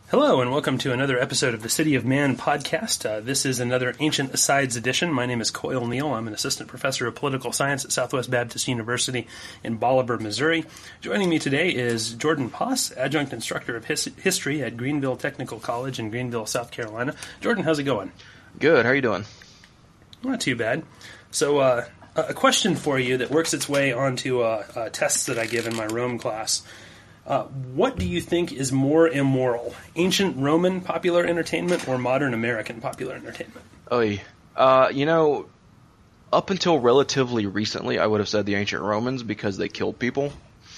Hello, and welcome to another episode of the City of Man podcast. This is another Ancient Asides edition. My name is Coyle Neal. I'm an assistant professor of political science at Southwest Baptist University in Bolivar, Missouri. Joining me today is Jordan Poss, adjunct instructor of history at Greenville Technical College in Greenville, South Carolina. Jordan, how's it going? Good. How are you doing? Not too bad. So, a question for you that works its way onto tests that I give in my Rome class. What do you think is more immoral, ancient Roman popular entertainment or modern American popular entertainment? Up until relatively recently, I would have said the ancient Romans because they killed people.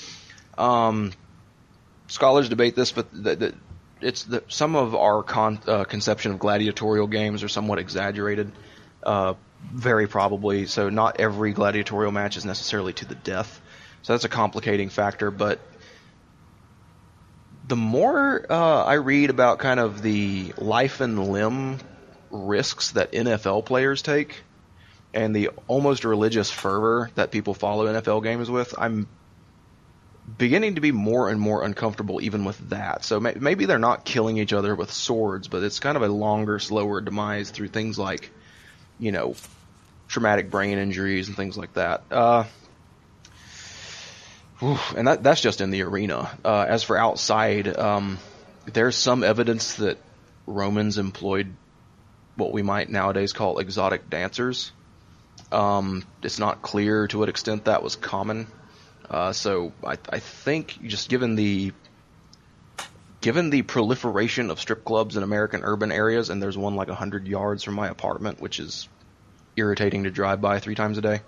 Scholars debate this, but some of our conception of gladiatorial games are somewhat exaggerated, very probably. So not every gladiatorial match is necessarily to the death. So that's a complicating factor, but the more I read about kind of the life and limb risks that NFL players take and the almost religious fervor that people follow NFL games with, I'm beginning to be more and more uncomfortable even with that. So maybe they're not killing each other with swords, but it's kind of a longer, slower demise through things like, traumatic brain injuries and things like that. And that's just in the arena. As for outside, there's some evidence that Romans employed what we might nowadays call exotic dancers. It's not clear to what extent that was common. So I think just given the proliferation of strip clubs in American urban areas, and there's one like 100 yards from my apartment, which is irritating to drive by 3 times a day,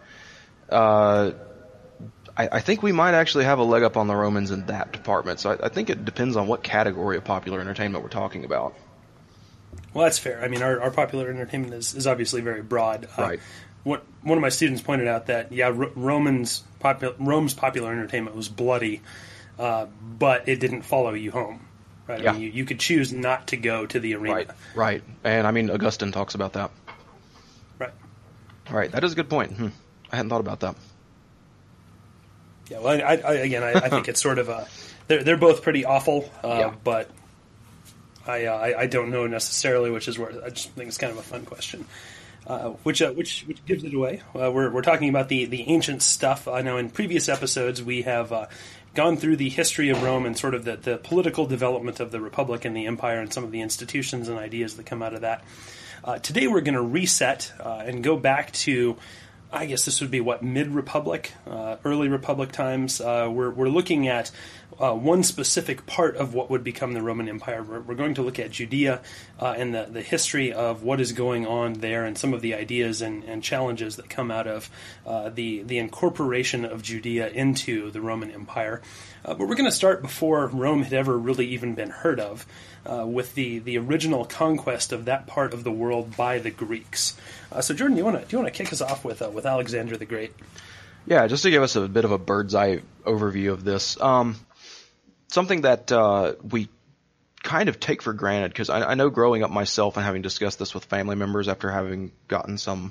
I think we might actually have a leg up on the Romans in that department. So I think it depends on what category of popular entertainment we're talking about. Well, that's fair. I mean, our popular entertainment is obviously very broad. Right. One of my students pointed out that, Rome's popular entertainment was bloody, but it didn't follow you home. Right? Yeah. I mean, you could choose not to go to the arena. Right. And I mean, Augustine talks about that. Right. That is a good point. I hadn't thought about that. Yeah, well, I think it's sort of they're both pretty awful, but I don't know necessarily which is worse. I just think it's kind of a fun question, which gives it away. We're talking about the ancient stuff. I know in previous episodes we have gone through the history of Rome and sort of the political development of the Republic and the Empire and some of the institutions and ideas that come out of that. Today we're going to reset and go back to, I guess this would be mid-Republic, early Republic times. We're looking at one specific part of what would become the Roman Empire. We're going to look at Judea and the history of what is going on there and some of the ideas and challenges that come out of the incorporation of Judea into the Roman Empire. But we're going to start before Rome had ever really even been heard of, with the original conquest of that part of the world by the Greeks. So, Jordan, do you want to kick us off with Alexander the Great? Yeah, just to give us a bit of a bird's eye overview of this. Something that we kind of take for granted, because I know growing up myself and having discussed this with family members after having gotten some,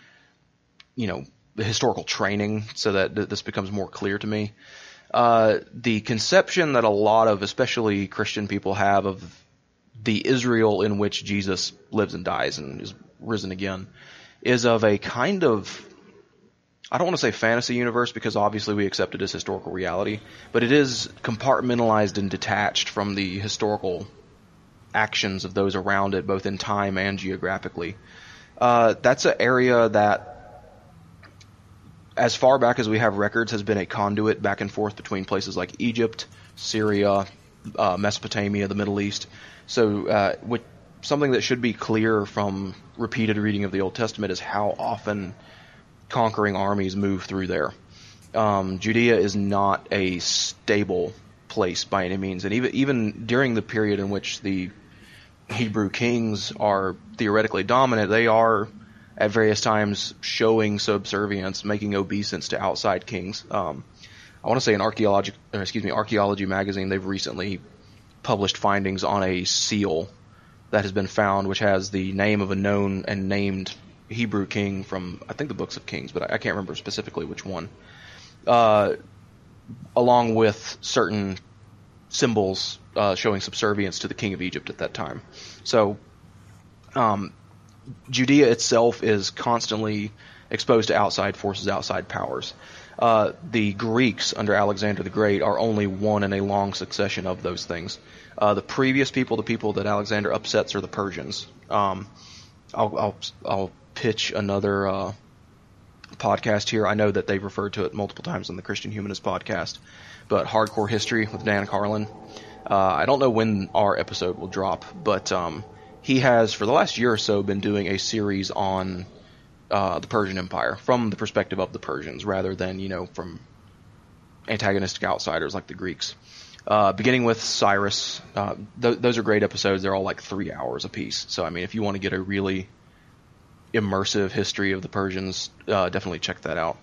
historical training, so that this becomes more clear to me. The conception that a lot of, especially Christian people, have of the Israel in which Jesus lives and dies and is risen again is of a kind of, I don't want to say fantasy universe, because obviously we accept it as historical reality, but it is compartmentalized and detached from the historical actions of those around it, both in time and geographically. That's an area that, as far back as we have records, has been a conduit back and forth between places like Egypt, Syria, Mesopotamia, the Middle East. So something that should be clear from repeated reading of the Old Testament is how often conquering armies move through there. Judea is not a stable place by any means, and even during the period in which the Hebrew kings are theoretically dominant, they are at various times showing subservience, making obeisance to outside kings. I want to say in Archaeology magazine, they've recently published findings on a seal that has been found, which has the name of a known and named Hebrew king from, I think, the books of Kings, but I can't remember specifically which one, along with certain symbols showing subservience to the king of Egypt at that time. So Judea itself is constantly exposed to outside forces, outside powers. The Greeks under Alexander the Great are only one in a long succession of those things. The previous people, the people that Alexander upsets, are the Persians. I'll pitch another podcast here. I know that they've referred to it multiple times on the Christian Humanist podcast, but Hardcore History with Dan Carlin. I don't know when our episode will drop, but he has, for the last year or so, been doing a series on the Persian Empire from the perspective of the Persians, rather than, from antagonistic outsiders like the Greeks. Beginning with Cyrus, those are great episodes. They're all like 3 hours apiece. So, if you want to get a really immersive history of the Persians, definitely check that out.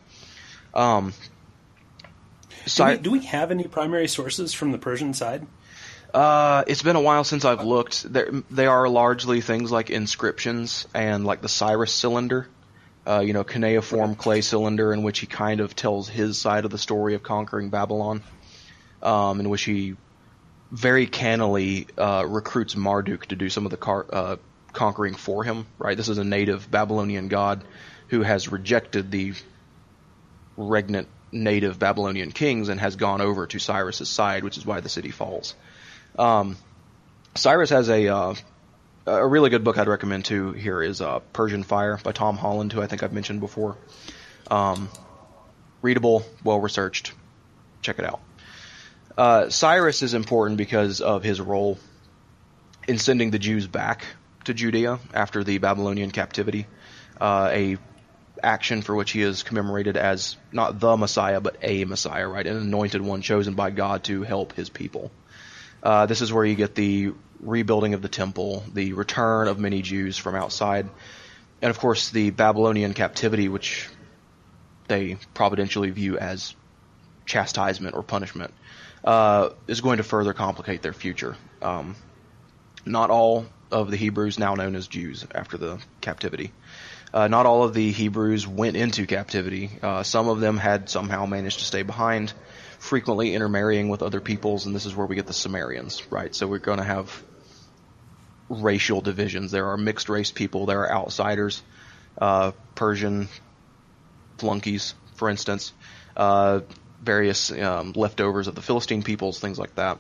Do we have any primary sources from the Persian side? It's been a while since I've looked. They are largely things like inscriptions and like the Cyrus cylinder, cuneiform clay cylinder, in which he kind of tells his side of the story of conquering Babylon, in which he very cannily recruits Marduk to do some of the conquering for him. Right, this is a native Babylonian god who has rejected the regnant native Babylonian kings and has gone over to Cyrus's side, which is why the city falls. Cyrus has a really good book I'd recommend too here is Persian Fire by Tom Holland, who I think I've mentioned before. Readable, well-researched. Check it out. Cyrus is important because of his role in sending the Jews back to Judea after the Babylonian captivity, a action for which he is commemorated as not the Messiah, but a Messiah, right? An anointed one chosen by God to help his people. This is where you get the rebuilding of the temple, the return of many Jews from outside, and of course the Babylonian captivity, which they providentially view as chastisement or punishment, is going to further complicate their future. Not all of the Hebrews, now known as Jews after the captivity, not all of the Hebrews went into captivity. Some of them had somehow managed to stay behind, frequently intermarrying with other peoples, and this is where we get the Sumerians, right? So we're going to have racial divisions. There are mixed race people, there are outsiders, Persian flunkies, for instance, various leftovers of the Philistine peoples, things like that.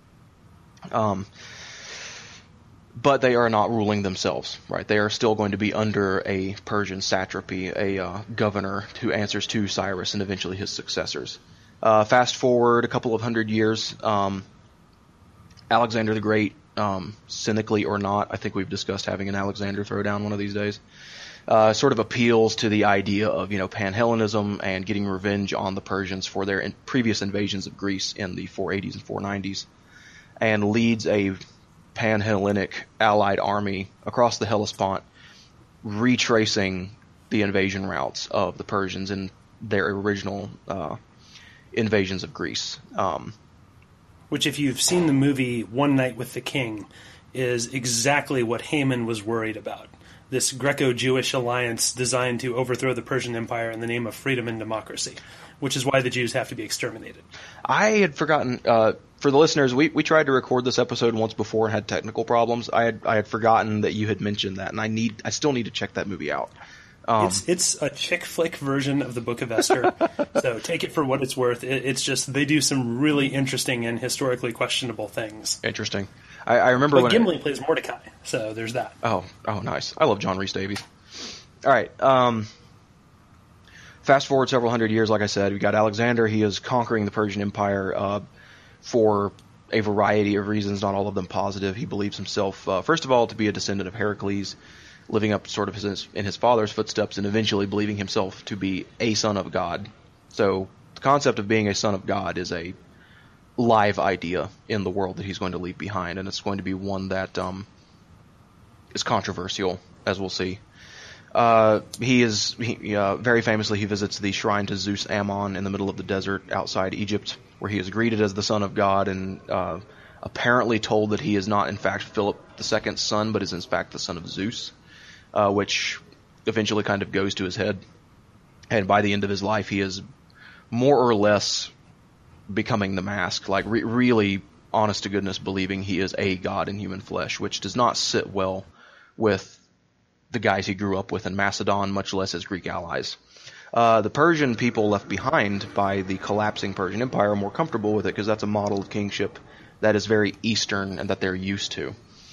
But they are not ruling themselves, right? They are still going to be under a Persian satrapy, a governor who answers to Cyrus and eventually his successors. Fast forward a couple of hundred years, Alexander the Great, cynically or not, I think we've discussed having an Alexander Throwdown one of these days, sort of appeals to the idea of, Panhellenism and getting revenge on the Persians for their previous invasions of Greece in the 480s and 490s, and leads a Pan-Hellenic allied army across the Hellespont, retracing the invasion routes of the Persians in their original invasions of Greece. Which, if you've seen the movie One Night with the King, is exactly what Haman was worried about. This Greco-Jewish alliance designed to overthrow the Persian Empire in the name of freedom and democracy, which is why the Jews have to be exterminated. I had forgotten, for the listeners, we tried to record this episode once before and had technical problems. I had forgotten that you had mentioned that, and I still need to check that movie out. It's a chick flick version of the Book of Esther, so take it for what it's worth. It's just they do some really interesting and historically questionable things. Interesting. I remember but Gimli plays Mordecai, so there's that. Oh, nice. I love John Rhys Davies. All right. Fast forward several hundred years, like I said, we got Alexander. He is conquering the Persian Empire for a variety of reasons, not all of them positive. He believes himself, first of all, to be a descendant of Heracles, living up sort of in his father's footsteps, and eventually believing himself to be a son of God. So the concept of being a son of God is a live idea in the world that he's going to leave behind, and it's going to be one that is controversial, as we'll see. Very famously, he visits the shrine to Zeus Ammon in the middle of the desert outside Egypt, where he is greeted as the son of God and apparently told that he is not in fact Philip II's son, but is in fact the son of Zeus, which eventually kind of goes to his head. And by the end of his life, he is more or less becoming the mask, like really honest to goodness believing he is a god in human flesh, which does not sit well with the guys he grew up with in Macedon, much less his Greek allies. The Persian people left behind by the collapsing Persian Empire are more comfortable with it because that's a model of kingship that is very Eastern and that they're used to.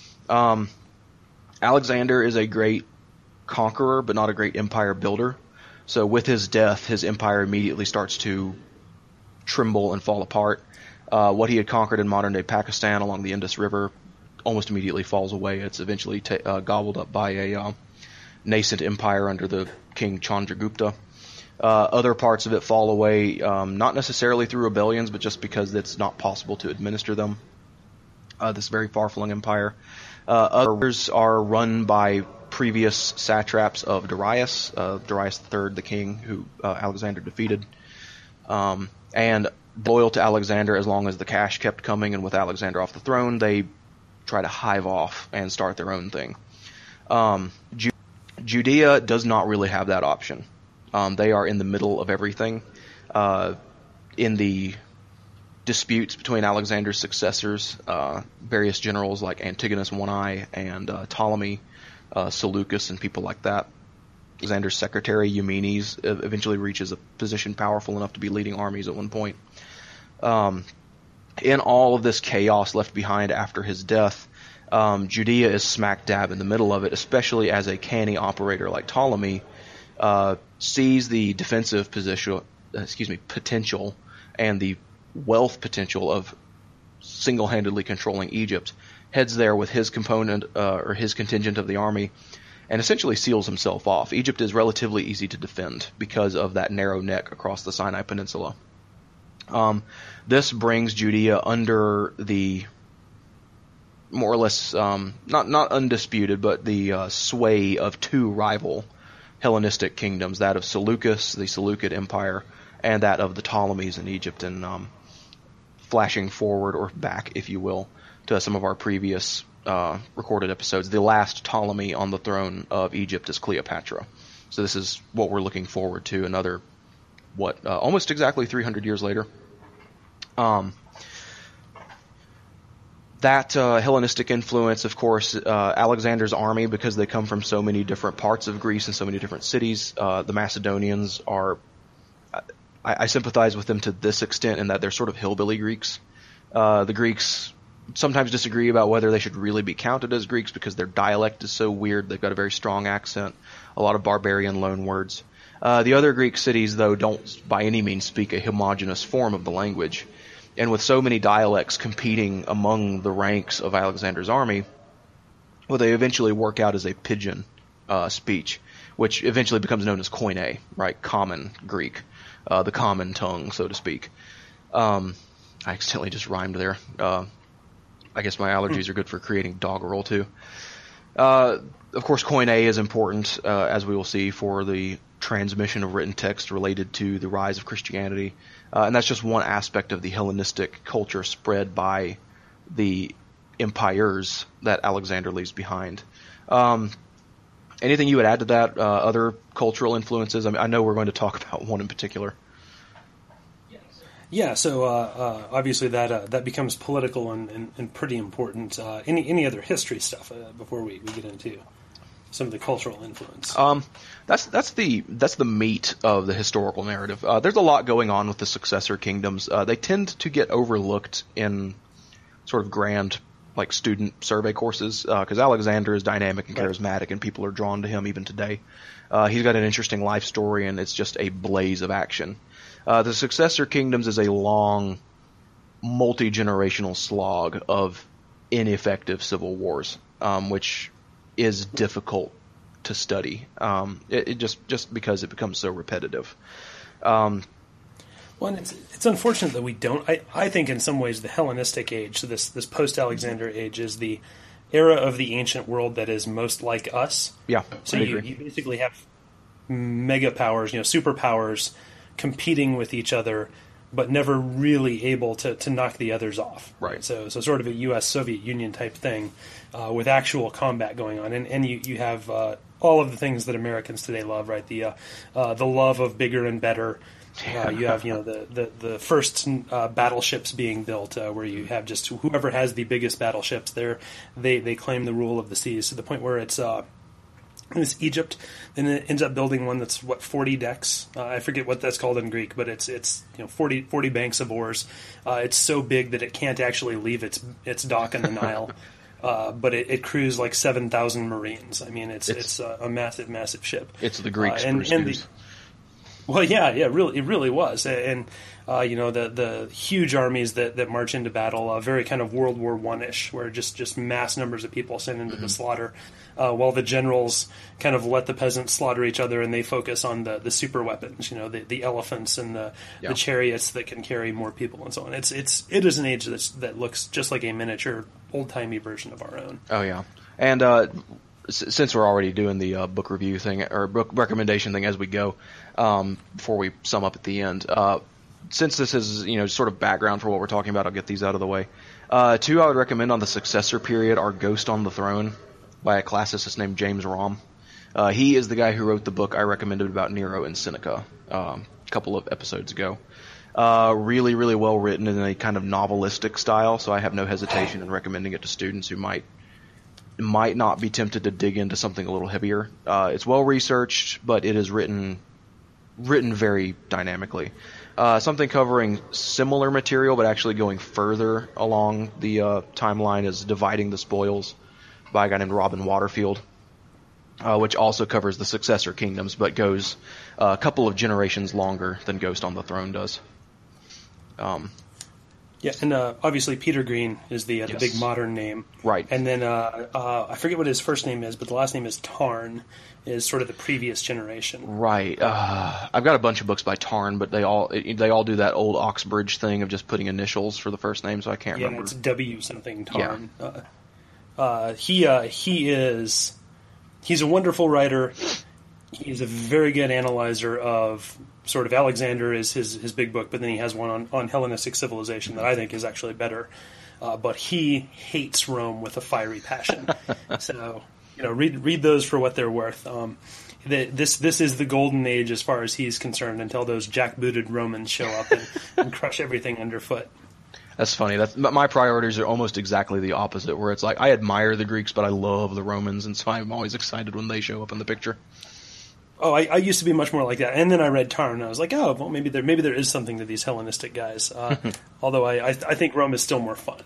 Alexander is a great conqueror, but not a great empire builder. So with his death, his empire immediately starts to tremble and fall apart. What he had conquered in modern-day Pakistan along the Indus River almost immediately falls away. It's eventually gobbled up by a nascent empire under the king Chandragupta. Other parts of it fall away, not necessarily through rebellions, but just because it's not possible to administer them. This very far-flung empire. Others are run by previous satraps of Darius, Darius III, the king who Alexander defeated, and loyal to Alexander as long as the cash kept coming, and with Alexander off the throne, they try to hive off and start their own thing. Judea does not really have that option. They are in the middle of everything. In the disputes between Alexander's successors, various generals like Antigonus One-Eye and Ptolemy, Seleucus, and people like that. Alexander's secretary, Eumenes, eventually reaches a position powerful enough to be leading armies at one point. In all of this chaos left behind after his death, Judea is smack dab in the middle of it, especially as a canny operator like Ptolemy sees the defensive potential and the wealth potential of single-handedly controlling Egypt, heads there with his component or his contingent of the army, and essentially seals himself off. Egypt is relatively easy to defend because of that narrow neck across the Sinai Peninsula. This brings Judea under the more or less not undisputed, but the sway of two rival Hellenistic kingdoms, that of Seleucus, the Seleucid Empire, and that of the Ptolemies in Egypt. And flashing forward, or back, if you will, to some of our previous recorded episodes, the last Ptolemy on the throne of Egypt is Cleopatra. So this is what we're looking forward to, another, almost exactly 300 years later. That Hellenistic influence, of course, Alexander's army, because they come from so many different parts of Greece and so many different cities, the Macedonians are, I sympathize with them to this extent in that they're sort of hillbilly Greeks. The Greeks sometimes disagree about whether they should really be counted as Greeks because their dialect is so weird. They've got a very strong accent, a lot of barbarian loanwords. The other Greek cities, though, don't by any means speak a homogeneous form of the language. And with so many dialects competing among the ranks of Alexander's army, what they eventually work out is a pidgin speech, which eventually becomes known as Koine, right? Common Greek, the common tongue, so to speak. I accidentally just rhymed there. I guess my allergies are good for creating doggerel, too. Of course, Koine is important, as we will see, for the transmission of written text related to the rise of Christianity. And that's just one aspect of the Hellenistic culture spread by the empires that Alexander leaves behind. Anything you would add to that? Other cultural influences? I mean, I know we're going to talk about one in particular. Yeah, so obviously that becomes political and pretty important. Any other history stuff before we get into some of the cultural influence? That's the meat of the historical narrative. There's a lot going on with the successor kingdoms. They tend to get overlooked in sort of grand, like, student survey courses because Alexander is dynamic and charismatic, and people are drawn to him even today. He's got an interesting life story, and it's just a blaze of action. The successor kingdoms is a long, multi-generational slog of ineffective civil wars, which is difficult to study. It just because it becomes so repetitive. Well, and it's unfortunate that we don't. I think in some ways the Hellenistic age, so this post-Alexander age, is the era of the ancient world that is most like us. Yeah, so you basically have mega powers, superpowers, competing with each other, but never really able to knock the others off. Right. So sort of a U.S. Soviet Union type thing with actual combat going on, and you have all of the things that Americans today love, right? The love of bigger and better. You have the first battleships being built, where you have just whoever has the biggest battleships. They claim the rule of the seas to the point where it's Egypt, and it ends up building one that's 40 decks. I forget what that's called in Greek, but it's 40 banks of oars. It's so big that it can't actually leave its dock in the Nile. But it crews like 7,000 Marines. I mean, it's a massive ship. It's the Greeks. Well, yeah, it really was, and the huge armies that march into battle, very kind of World War I-ish, where just mass numbers of people sent into the slaughter, while the generals kind of let the peasants slaughter each other, and they focus on the super weapons, the elephants and the chariots that can carry more people and so on. It is an age that looks just like a miniature old timey version of our own. Oh yeah, and since we're already doing the book review thing or book recommendation thing as we go, before we sum up at the end, since this is sort of background for what we're talking about, I'll get these out of the way. Two I would recommend on the successor period are Ghost on the Throne by a classicist named James Romm. He is the guy who wrote the book I recommended about Nero and Seneca a couple of episodes ago. Really, really well written in a kind of novelistic style, so I have no hesitation in recommending it to students who might not be tempted to dig into something a little heavier. It's well researched, but it is written very dynamically. Something covering similar material, but actually going further along the timeline is Dividing the Spoils by a guy named Robin Waterfield, which also covers the successor kingdoms, but goes a couple of generations longer than Ghost on the Throne does. Yeah, and obviously Peter Green is the big modern name. Right. And then I forget what his first name is, but the last name is Tarn, is sort of the previous generation. Right. I've got a bunch of books by Tarn, but they all do that old Oxbridge thing of just putting initials for the first name, so I can't remember. Yeah, it's W something Tarn. Yeah. He's a wonderful writer. He's a very good analyzer of sort of Alexander is his big book, but then he has one on Hellenistic civilization that I think is actually better. But he hates Rome with a fiery passion. So, read those for what they're worth. This is the golden age as far as he's concerned until those jackbooted Romans show up and crush everything underfoot. That's funny. My priorities are almost exactly the opposite, where it's like I admire the Greeks, but I love the Romans, and so I'm always excited when they show up in the picture. Oh, I used to be much more like that, and then I read Tarn, and I was like, oh, well, maybe there is something to these Hellenistic guys. Although I think Rome is still more fun.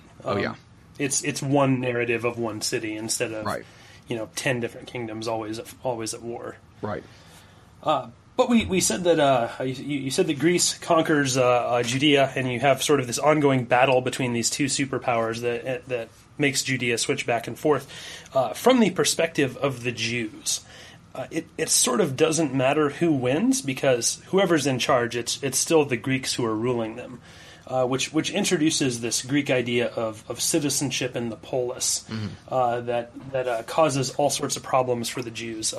It's one narrative of one city instead of 10 different kingdoms always at war. Right. But we said that you said that Greece conquers Judea, and you have sort of this ongoing battle between these two superpowers that makes Judea switch back and forth. From the perspective of the Jews, it sort of doesn't matter who wins, because whoever's in charge, it's still the Greeks who are ruling them, which introduces this Greek idea of citizenship in the polis, that causes all sorts of problems for the Jews.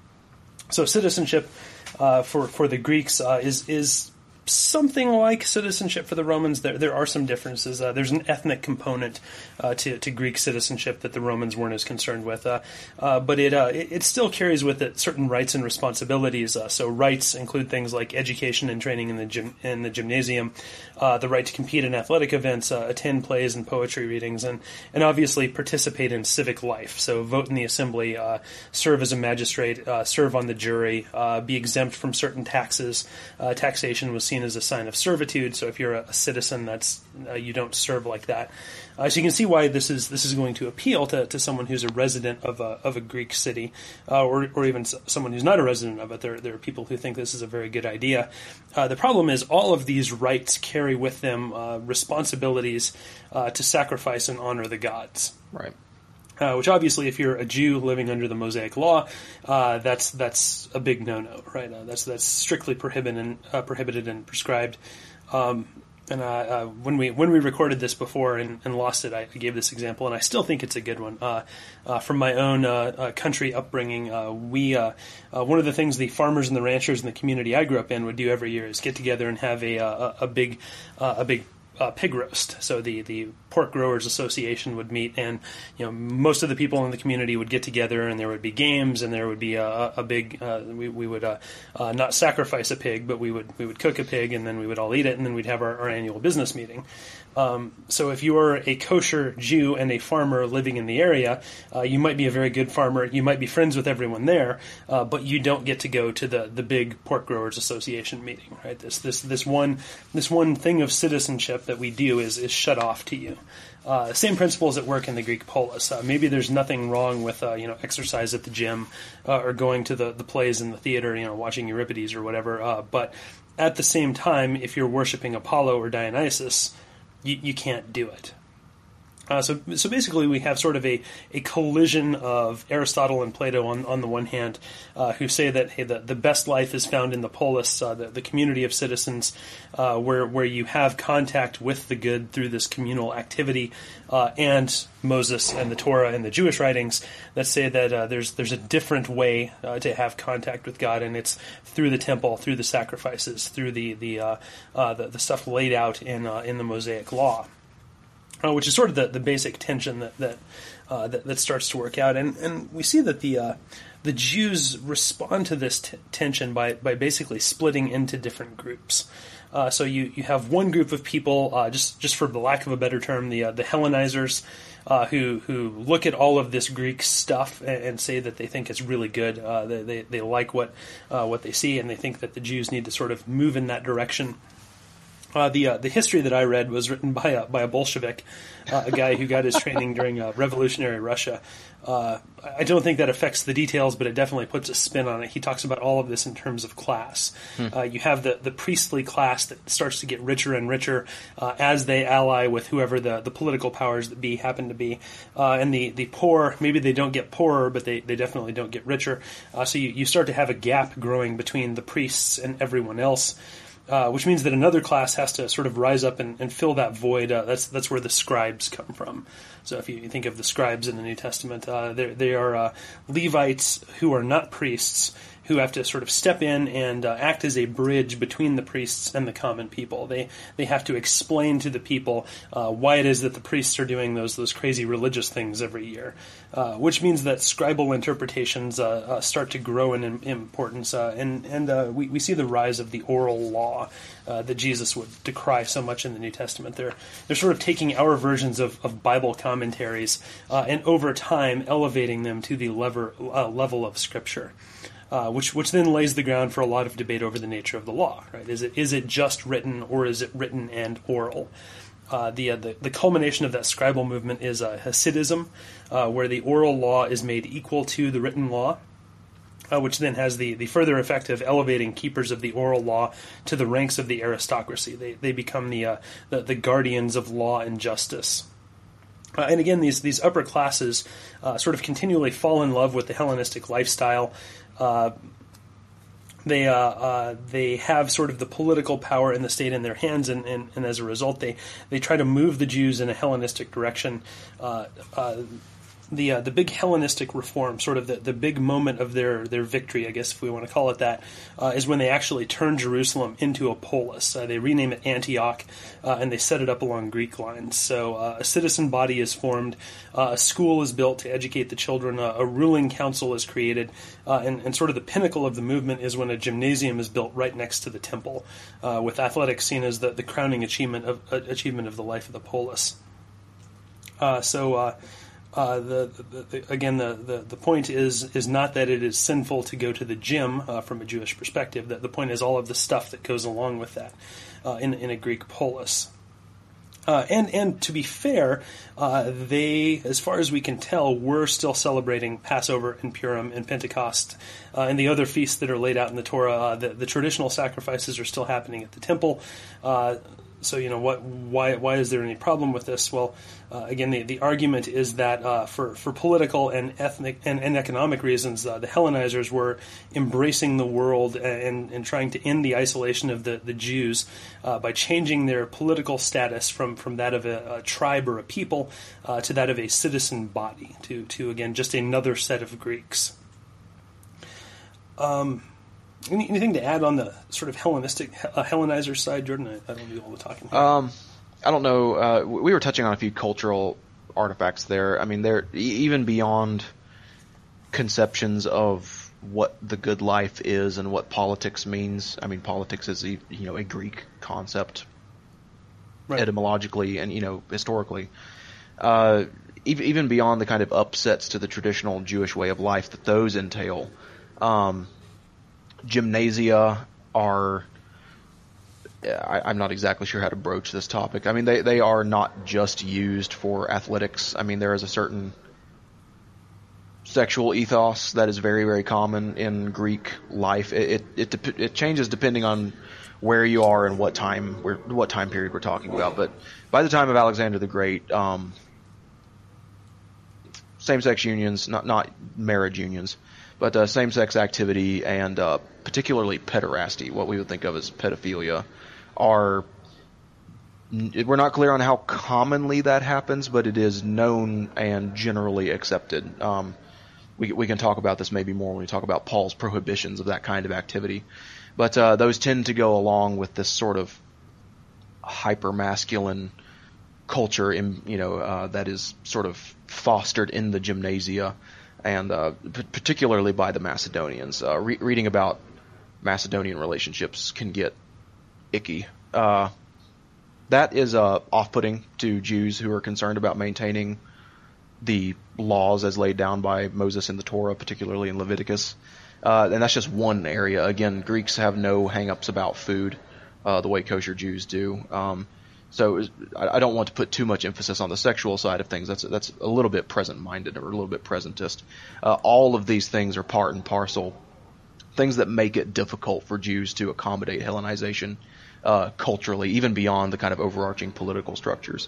So citizenship for the Greeks is something like citizenship for the Romans. There are some differences. There's an ethnic component to Greek citizenship that the Romans weren't as concerned with, but it still carries with it certain rights and responsibilities. So rights include things like education and training in the gymnasium, the right to compete in athletic events, attend plays and poetry readings, and obviously participate in civic life. So vote in the assembly, serve as a magistrate, serve on the jury, be exempt from certain taxes. Taxation was seen as a sign of servitude, so if you're a citizen, that's you don't serve like that. So you can see why this is going to appeal to someone who's a resident of a Greek city, or even someone who's not a resident of it. There are people who think this is a very good idea. The problem is all of these rights carry with them responsibilities to sacrifice and honor the gods. Right. Which obviously, if you're a Jew living under the Mosaic Law, that's a big no-no, right? That's strictly prohibited and prescribed. When we recorded this before and lost it, I gave this example, and I still think it's a good one. From my own country upbringing, one of the things the farmers and the ranchers in the community I grew up in would do every year is get together and have a big pig roast. So the Pork Growers Association would meet, and most of the people in the community would get together, and there would be games, and there would be a big. We would not sacrifice a pig, but we would cook a pig, and then we would all eat it, and then we'd have our annual business meeting. So if you are a kosher Jew and a farmer living in the area, you might be a very good farmer. You might be friends with everyone there, but you don't get to go to the big Pork Growers Association meeting. Right? This one thing of citizenship that we do is shut off to you. Same principles at work in the Greek polis. Maybe there's nothing wrong with exercise at the gym or going to the plays in the theater, watching Euripides or whatever. But at the same time, if you're worshiping Apollo or Dionysus, you can't do it. So basically we have sort of a collision of Aristotle and Plato on the one hand, who say that, hey, the best life is found in the polis, the community of citizens, where you have contact with the good through this communal activity, and Moses and the Torah and the Jewish writings that say that there's a different way to have contact with God, and it's through the temple, through the sacrifices, through the stuff laid out in the Mosaic Law. Which is sort of the basic tension that starts to work out, and we see that the Jews respond to this tension by basically splitting into different groups. So you have one group of people, just for the lack of a better term, the Hellenizers, who look at all of this Greek stuff and say that they think it's really good. They like what they see, and they think that the Jews need to sort of move in that direction. The history that I read was written by a Bolshevik, a guy who got his training during revolutionary Russia. I don't think that affects the details, but it definitely puts a spin on it. He talks about all of this in terms of class. You have the priestly class that starts to get richer and richer as they ally with whoever the political powers that be happen to be. And the poor, maybe they don't get poorer, but they definitely don't get richer. So you start to have a gap growing between the priests and everyone else. Which means that another class has to sort of rise up and fill that void. That's where the scribes come from. So if you think of the scribes in the New Testament, they are Levites who are not priests, who have to sort of step in and act as a bridge between the priests and the common people. They have to explain to the people why it is that the priests are doing those crazy religious things every year, which means that scribal interpretations start to grow in importance, and we see the rise of the oral law that Jesus would decry so much in the New Testament. They're sort of taking our versions of Bible commentaries and over time elevating them to the level of Scripture. Which then lays the ground for a lot of debate over the nature of the law. Right? Is it just written, or is it written and oral? The culmination of that scribal movement is Hasidism, where the oral law is made equal to the written law, which then has the further effect of elevating keepers of the oral law to the ranks of the aristocracy. They become the guardians of law and justice. And again, these upper classes sort of continually fall in love with the Hellenistic lifestyle. They have sort of the political power in the state in their hands, and as a result, they try to move the Jews in a Hellenistic direction. The big Hellenistic reform, sort of the big moment of their victory, I guess if we want to call it that, is when they actually turn Jerusalem into a polis. They rename it Antioch, and they set it up along Greek lines. So a citizen body is formed, a school is built to educate the children, a ruling council is created, and sort of the pinnacle of the movement is when a gymnasium is built right next to the temple, with athletics seen as the crowning achievement of the life of the polis. The point is not that it is sinful to go to the gym from a Jewish perspective. The point is all of the stuff that goes along with that in a Greek polis. And to be fair, they, as far as we can tell, were still celebrating Passover and Purim and Pentecost and the other feasts that are laid out in the Torah. The traditional sacrifices are still happening at the temple. So why is there any problem with this? Well, again, the argument is that for political and ethnic and economic reasons, the Hellenizers were embracing the world and trying to end the isolation of the Jews by changing their political status from that of a tribe or a people to that of a citizen body, to again just another set of Greeks. Anything to add on the sort of Hellenizer side, Jordan? I don't do all the talking here. I don't know. We were touching on a few cultural artifacts there. I mean, they're even beyond conceptions of what the good life is and what politics means. I mean, politics is a Greek concept, right, etymologically and historically. Even beyond the kind of upsets to the traditional Jewish way of life that those entail, gymnasia are. I'm not exactly sure how to broach this topic. I mean, they are not just used for athletics. I mean, there is a certain sexual ethos that is very, very common in Greek life. It changes depending on where you are and what time period we're talking about. But by the time of Alexander the Great, same-sex unions, not marriage unions, but same-sex activity and particularly pederasty, what we would think of as pedophilia, we're not clear on how commonly that happens, but it is known and generally accepted. We can talk about this maybe more when we talk about Paul's prohibitions of that kind of activity. But those tend to go along with this sort of hyper-masculine culture that is sort of fostered in the gymnasia, and particularly by the Macedonians. Reading about Macedonian relationships can get icky. That is off-putting to Jews who are concerned about maintaining the laws as laid down by Moses in the Torah, particularly in Leviticus. And that's just one area. Again, Greeks have no hang-ups about food the way kosher Jews do. So I don't want to put too much emphasis on the sexual side of things. That's a little bit present-minded or a little bit presentist. All of these things are part and parcel, things that make it difficult for Jews to accommodate Hellenization culturally, even beyond the kind of overarching political structures.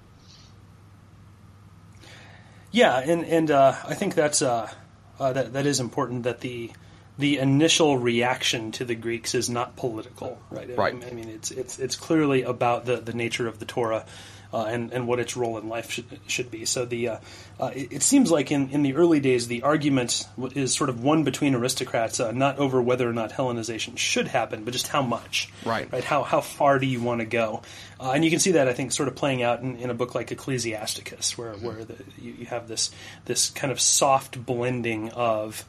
Yeah, and I think that is important, that the initial reaction to the Greeks is not political, right? Right. I mean, it's clearly about the nature of the Torah and what its role in life should be. So it seems like in the early days, the argument is sort of one between aristocrats, not over whether or not Hellenization should happen, but just how much. Right. Right. How far do you want to go? And you can see that, I think, sort of playing out in a book like Ecclesiasticus, where you have this kind of soft blending of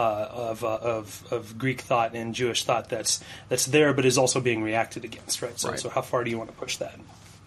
Greek thought and Jewish thought that's there, but is also being reacted against, right? So how far do you want to push that?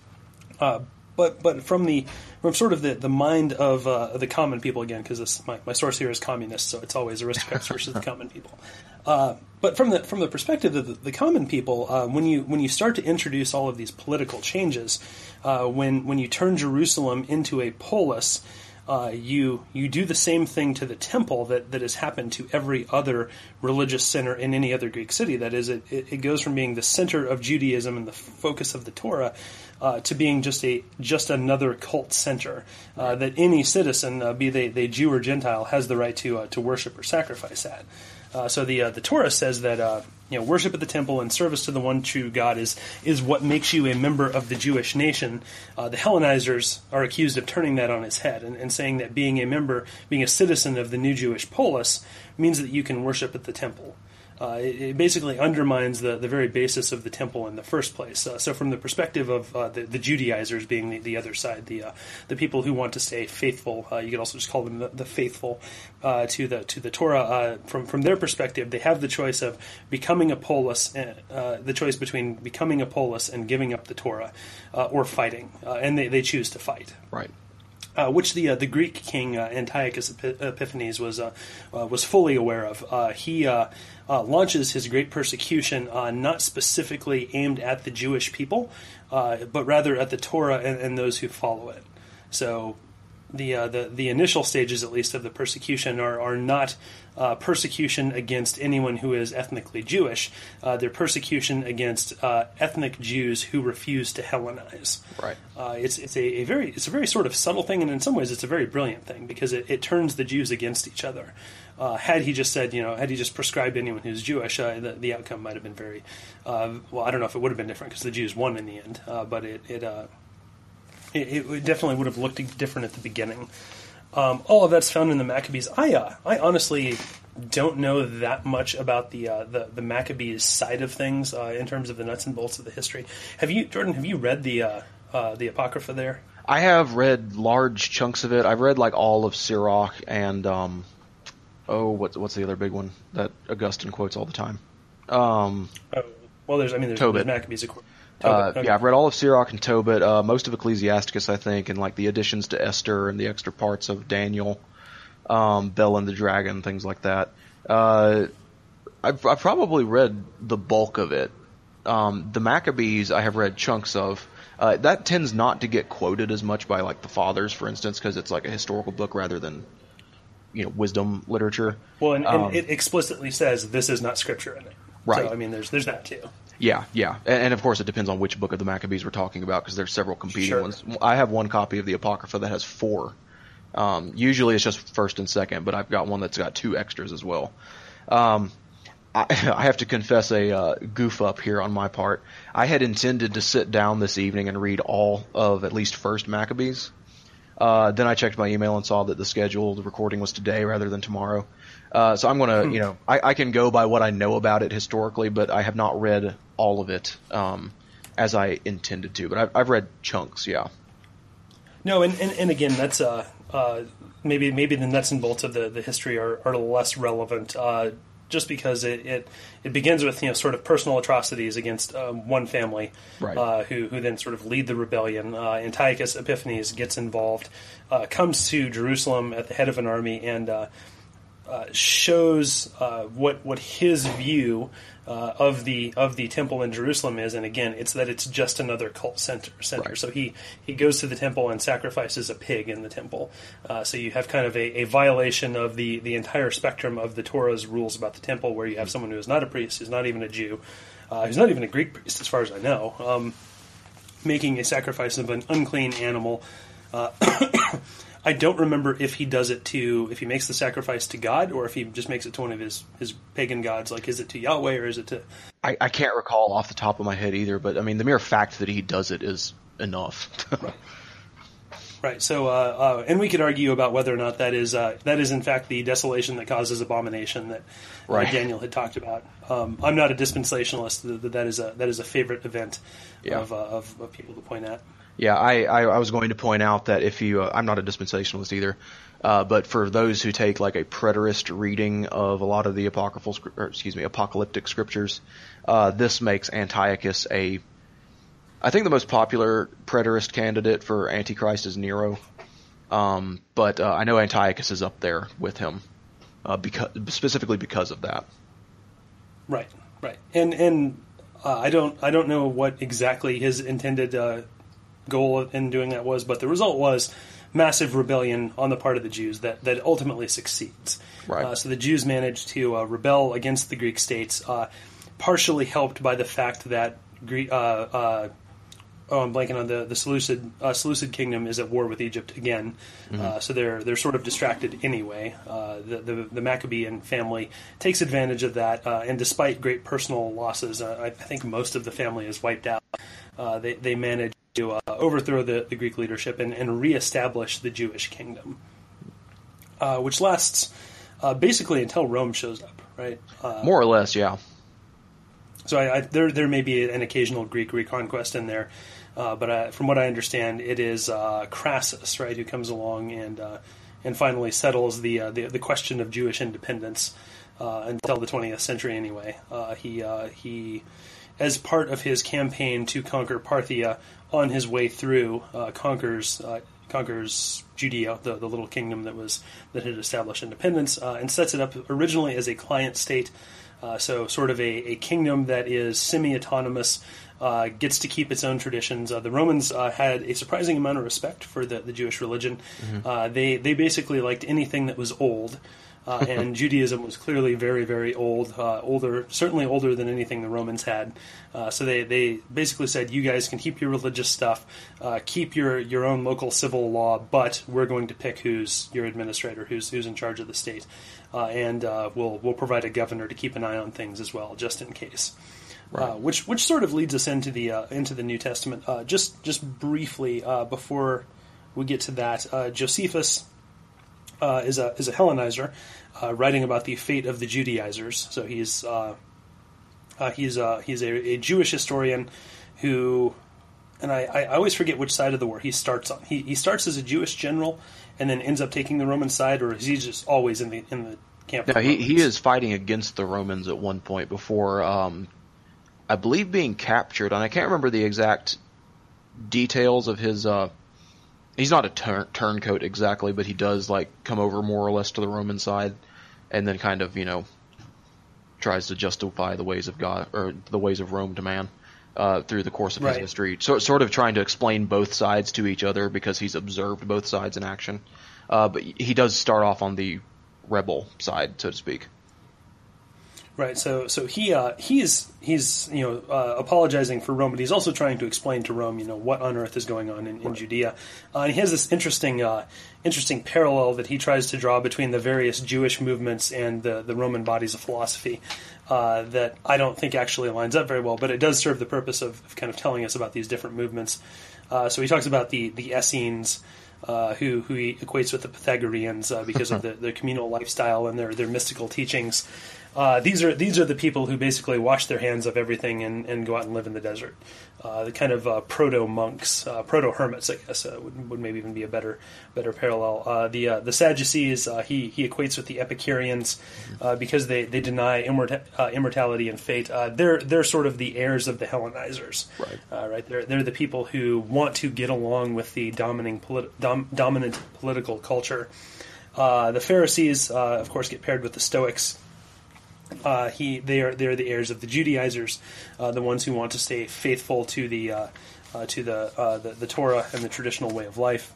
But from sort of the mind of the common people, again, because my source here is communist, so it's always aristocrats versus the common people. But from the perspective of the common people, when you start to introduce all of these political changes, when you turn Jerusalem into a polis, you do the same thing to the temple that has happened to every other religious center in any other Greek city. That is, it goes from being the center of Judaism and the focus of the Torah to being just another cult center that any citizen, be they Jew or Gentile, has the right to worship or sacrifice at. So the Torah says that worship at the temple and service to the one true God is what makes you a member of the Jewish nation. The Hellenizers are accused of turning that on its head and saying that being a citizen of the new Jewish polis means that you can worship at the temple. It basically undermines the very basis of the temple in the first place. So from the perspective of the Judaizers being the other side, the people who want to stay faithful, you could also just call them the faithful to the Torah. From their perspective, they have the choice of becoming a polis, the choice between becoming a polis and giving up the Torah, or fighting, and they choose to fight. Right. Which the Greek king Antiochus Epiphanes was fully aware of. He launches his great persecution not specifically aimed at the Jewish people, but rather at the Torah and those who follow it. So the initial stages, at least, of the persecution are not persecution against anyone who is ethnically Jewish. They're persecution against ethnic Jews who refuse to Hellenize. Right. It's a very sort of subtle thing, and in some ways it's a very brilliant thing, because it turns the Jews against each other. Had he just said, had he just prescribed anyone who's Jewish, the outcome might have been very, well, I don't know if it would have been different, because the Jews won in the end, but it definitely would have looked different at the beginning. All of that's found in the Maccabees. I honestly don't know that much about the Maccabees side of things in terms of the nuts and bolts of the history. Have you, Jordan? Have you read the the Apocrypha there? I have read large chunks of it. I've read like all of Sirach and what's the other big one that Augustine quotes all the time? There's Tobit. Maccabees, of course. Okay. Yeah, I've read all of Sirach and Tobit, most of Ecclesiasticus, I think, and like the additions to Esther and the extra parts of Daniel, Bel and the Dragon, things like that. I've probably read the bulk of it. The Maccabees I have read chunks of. That tends not to get quoted as much by like the fathers, for instance, because it's like a historical book rather than wisdom literature. Well, and it explicitly says this is not scripture in it. Right. So there's that too. Yeah, and of course it depends on which book of the Maccabees we're talking about because there's several competing ones. I have one copy of the Apocrypha that has 4. Usually it's just first and second, but I've got one that's got 2 extras as well. I have to confess a goof up here on my part. I had intended to sit down this evening and read all of at least First Maccabees. Then I checked my email and saw that the recording was today rather than tomorrow. So I'm going to, I can go by what I know about it historically, but I have not read all of it as I intended to. But I've read chunks, yeah. No, and again, that's maybe the nuts and bolts of the history are less relevant. Just because it begins with sort of personal atrocities against one family, right. Who then sort of lead the rebellion. Antiochus Epiphanes gets involved, comes to Jerusalem at the head of an army, and shows what his view of the temple in Jerusalem is. And again, it's that it's just another cult center. Right. So he goes to the temple and sacrifices a pig in the temple. So you have kind of a violation of the entire spectrum of the Torah's rules about the temple, where you have someone who is not a priest, who's not even a Jew, who's not even a Greek priest as far as I know, making a sacrifice of an unclean animal. I don't remember if he does it if he makes the sacrifice to God, or if he just makes it to one of his pagan gods. Like, is it to Yahweh, or is it to... I can't recall off the top of my head either, but the mere fact that he does it is enough. Right. So, and we could argue about whether or not that is in fact the desolation that causes abomination that right. Daniel had talked about. I'm not a dispensationalist. That is a favorite event of people to point at. Yeah, I was going to point out that if you, I'm not a dispensationalist either, but for those who take like a preterist reading of a lot of the apocalyptic scriptures, this makes Antiochus I think the most popular preterist candidate for Antichrist is Nero, but I know Antiochus is up there with him, specifically because of that. Right, and I don't know what exactly his intended goal in doing that was, but the result was massive rebellion on the part of the Jews that ultimately succeeds. Right. So the Jews managed to rebel against the Greek states, partially helped by the fact that I'm blanking on the Seleucid kingdom is at war with Egypt again. Mm-hmm. So they're sort of distracted anyway. The Maccabean family takes advantage of that, and despite great personal losses, I think most of the family is wiped out. They manage to overthrow the Greek leadership and reestablish the Jewish kingdom, which lasts basically until Rome shows up, right? More or less, yeah. So there may be an occasional Greek reconquest in there, but from what I understand, it is Crassus, right, who comes along and finally settles the question of Jewish independence until the 20th century. Anyway, he as part of his campaign to conquer Parthia, on his way through, conquers Judea, the little kingdom that had established independence, and sets it up originally as a client state. So sort of a kingdom that is semi-autonomous, gets to keep its own traditions. The Romans had a surprising amount of respect for the Jewish religion. Mm-hmm. They basically liked anything that was old, and Judaism was clearly very, very old, certainly older than anything the Romans had. So they basically said, you guys can keep your religious stuff, keep your own local civil law, but we're going to pick who's your administrator, who's in charge of the state, and we'll provide a governor to keep an eye on things as well, just in case. Right. Which sort of leads us into the New Testament. Just briefly before we get to that, Josephus is a Hellenizer, writing about the fate of the Judaizers. So he's a Jewish historian who and I always forget which side of the war he starts on. He starts as a Jewish general, and then ends up taking the Roman side, or is he just always in the camp? No, he is fighting against the Romans at one point before, I believe, being captured, and I can't remember the exact details of his. He's not a turncoat exactly, but he does like come over more or less to the Roman side, and then kind of tries to justify the ways of God or the ways of Rome to man through the course of his history. So sort of trying to explain both sides to each other because he's observed both sides in action. But he does start off on the rebel side, so to speak. Right, so he's apologizing for Rome, but he's also trying to explain to Rome, what on earth is going on in Judea. And he has this interesting parallel that he tries to draw between the various Jewish movements and the Roman bodies of philosophy that I don't think actually lines up very well, but it does serve the purpose of kind of telling us about these different movements. So he talks about the Essenes, who he equates with the Pythagoreans because of the communal lifestyle and their mystical teachings. These are the people who basically wash their hands of everything and go out and live in the desert. The kind of proto monks, proto hermits, I guess would maybe even be a better parallel. The Sadducees he equates with the Epicureans because they deny immortality and fate. They're sort of the heirs of the Hellenizers, right? They're the people who want to get along with the dominant political culture. The Pharisees, of course, get paired with the Stoics. They're the heirs of the Judaizers, the ones who want to stay faithful to the Torah and the traditional way of life.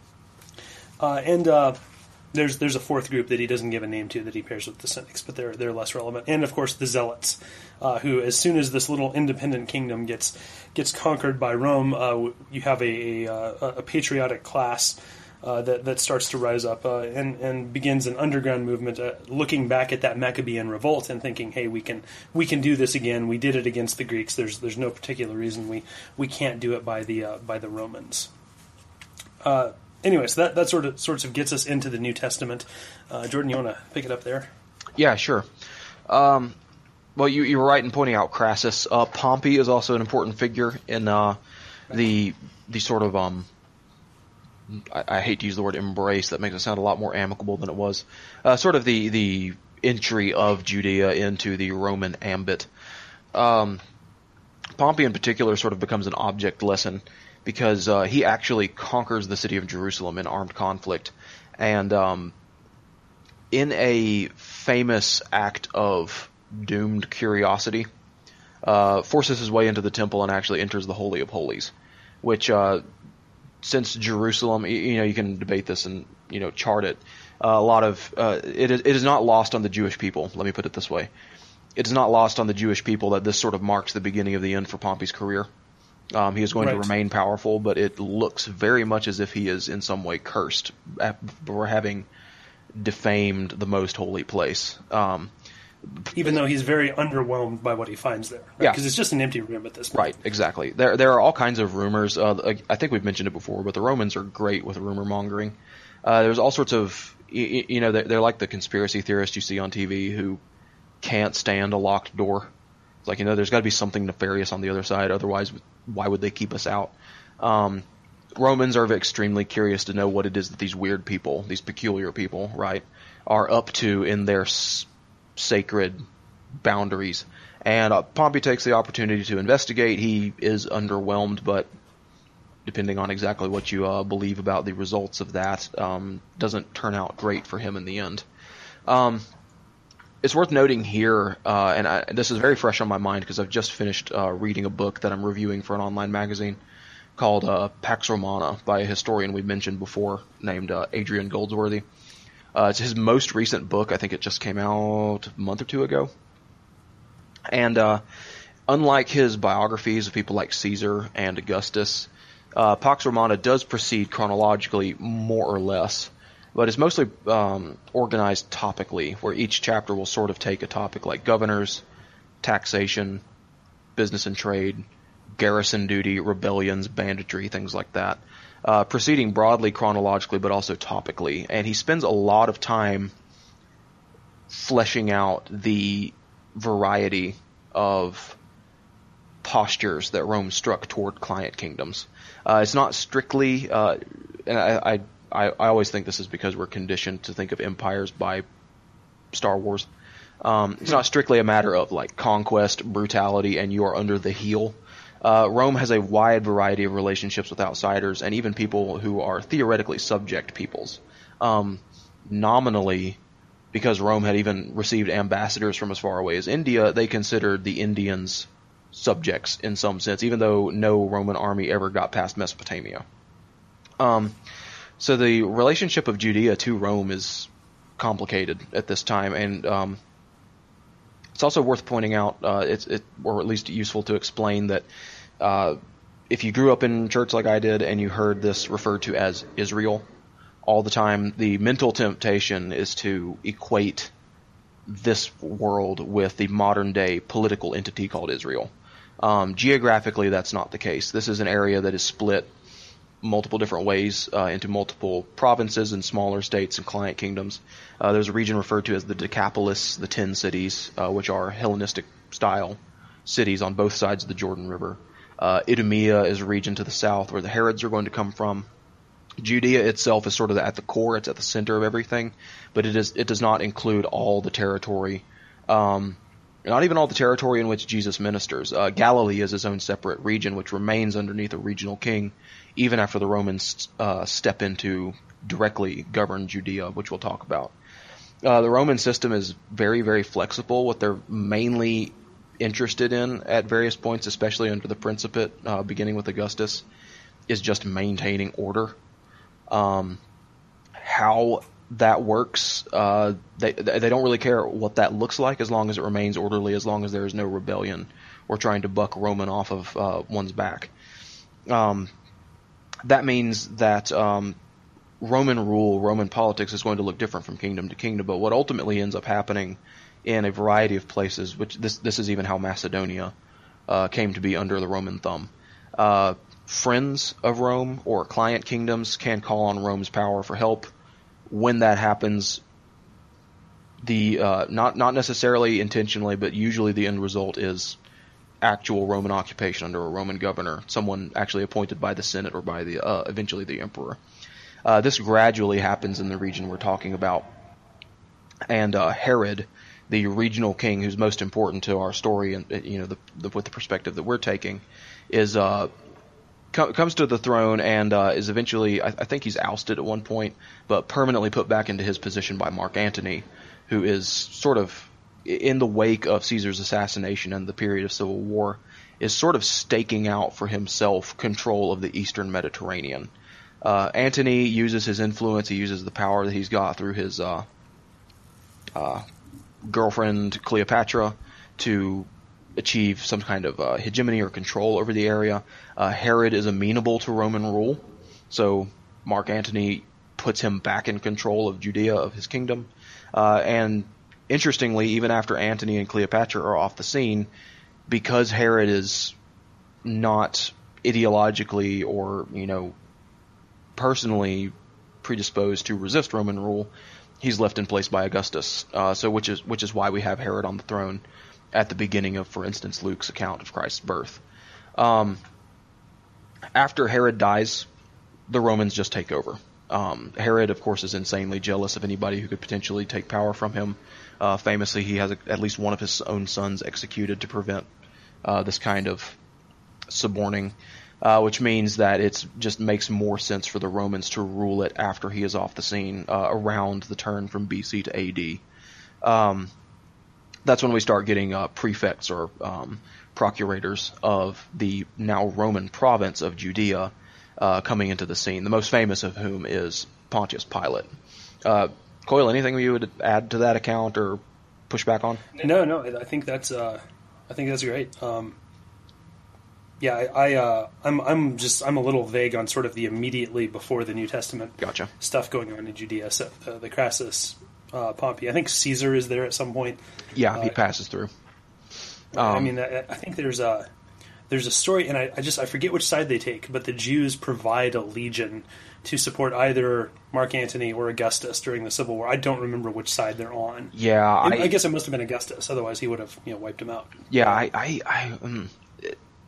And there's a fourth group that he doesn't give a name to that he pairs with the Cynics, but they're less relevant. And of course the Zealots, who as soon as this little independent kingdom gets conquered by Rome, you have a patriotic class. That starts to rise up and begins an underground movement, looking back at that Maccabean revolt and thinking, "Hey, we can do this again. We did it against the Greeks. There's no particular reason we can't do it by the Romans." Anyway, so that sorts of gets us into the New Testament. Jordan, you want to pick it up there? Yeah, sure. Well, you were right in pointing out Crassus. Pompey is also an important figure in the sort of I hate to use the word embrace. That makes it sound a lot more amicable than it was. Sort of the entry of Judea into the Roman ambit. Pompey in particular sort of becomes an object lesson because he actually conquers the city of Jerusalem in armed conflict. And in a famous act of doomed curiosity, forces his way into the temple and actually enters the Holy of Holies, which since Jerusalem, you can debate this and chart it. A lot of it is not lost on the Jewish people. Let me put it this way: it is not lost on the Jewish people that this sort of marks the beginning of the end for Pompey's career. He is going to remain powerful, but it looks very much as if he is in some way cursed for having defamed the most holy place. Even though he's very underwhelmed by what he finds there. Right? Yeah. Because it's just an empty room at this point. Right, exactly. There are all kinds of rumors. I think we've mentioned it before, but the Romans are great with rumor mongering. There's all sorts of, they're like the conspiracy theorists you see on TV who can't stand a locked door. It's like, there's got to be something nefarious on the other side. Otherwise, why would they keep us out? Romans are extremely curious to know what it is that these weird people, these peculiar people, right, are up to in their sacred boundaries. And Pompey takes the opportunity to investigate. He is underwhelmed, but depending on exactly what you believe about the results of that, doesn't turn out great for him in the end. It's worth noting here, and this is very fresh on my mind because I've just finished reading a book that I'm reviewing for an online magazine called Pax Romana by a historian we've mentioned before named Adrian Goldsworthy. It's his most recent book. I think it just came out a month or two ago. And unlike his biographies of people like Caesar and Augustus, Pax Romana does proceed chronologically more or less, but it's mostly organized topically, where each chapter will sort of take a topic like governors, taxation, business and trade, garrison duty, rebellions, banditry, things like that. Proceeding broadly chronologically, but also topically. And he spends a lot of time fleshing out the variety of postures that Rome struck toward client kingdoms. It's not strictly, and I always think this is because we're conditioned to think of empires by Star Wars. It's not strictly a matter of like conquest, brutality, and you are under the heel. Rome has a wide variety of relationships with outsiders and even people who are theoretically subject peoples. Nominally, because Rome had even received ambassadors from as far away as India, they considered the Indians subjects in some sense, even though no Roman army ever got past Mesopotamia. So the relationship of Judea to Rome is complicated at this time, and it's also worth pointing out, or at least useful to explain, that if you grew up in church like I did and you heard this referred to as Israel all the time, the mental temptation is to equate this world with the modern day political entity called Israel. Geographically, that's not the case. This is an area that is split multiple different ways into multiple provinces and smaller states and client kingdoms. There's a region referred to as the Decapolis, the 10 cities, which are Hellenistic-style cities on both sides of the Jordan River. Idumea is a region to the south where the Herods are going to come from. Judea itself is sort of at the core, it's at the center of everything, but it does not include all the territory, not even all the territory in which Jesus ministers. Galilee is its own separate region, which remains underneath a regional king, even after the Romans step in to directly govern Judea, which we'll talk about. The Roman system is very, very flexible. What they're mainly interested in at various points, especially under the Principate, beginning with Augustus, is just maintaining order. How that works, they don't really care what that looks like as long as it remains orderly, as long as there is no rebellion or trying to buck Roman off of one's back. That means that Roman rule, Roman politics is going to look different from kingdom to kingdom, but what ultimately ends up happening in a variety of places, which this is even how Macedonia came to be under the Roman thumb. Friends of Rome or client kingdoms can call on Rome's power for help. When that happens, not necessarily intentionally, but usually the end result is actual Roman occupation under a Roman governor, someone actually appointed by the Senate or by the eventually the emperor. This gradually happens in the region we're talking about, and Herod, the regional king who's most important to our story, and with the perspective that we're taking, is comes to the throne and is eventually, I think he's ousted at one point, but permanently put back into his position by Mark Antony, who is sort of, in the wake of Caesar's assassination and the period of civil war, is sort of staking out for himself control of the eastern Mediterranean. Antony uses his influence, he uses the power that he's got through his girlfriend Cleopatra to achieve some kind of hegemony or control over the area. Herod is amenable to Roman rule, so Mark Antony puts him back in control of Judea, of his kingdom. And interestingly, even after Antony and Cleopatra are off the scene, because Herod is not ideologically or, personally predisposed to resist Roman rule, he's left in place by Augustus. Which is why we have Herod on the throne at the beginning of, for instance, Luke's account of Christ's birth. After Herod dies, the Romans just take over. Herod, of course, is insanely jealous of anybody who could potentially take power from him. Famously, he has at least one of his own sons executed to prevent this kind of suborning, which means that it just makes more sense for the Romans to rule it after he is off the scene, around the turn from BC to AD. That's when we start getting prefects or procurators of the now Roman province of Judea coming into the scene, the most famous of whom is Pontius Pilate. Coyle, anything you would add to that account or push back on? No, I think that's great. I'm a little vague on sort of the immediately before the New Testament stuff going on in Judea. So the Crassus, Pompey. I think Caesar is there at some point. Yeah, he passes through. I think there's a story, and I forget which side they take, but the Jews provide a legion to support either Mark Antony or Augustus during the Civil War. I don't remember which side they're on. Yeah, I guess it must have been Augustus. Otherwise, he would have wiped him out. Yeah,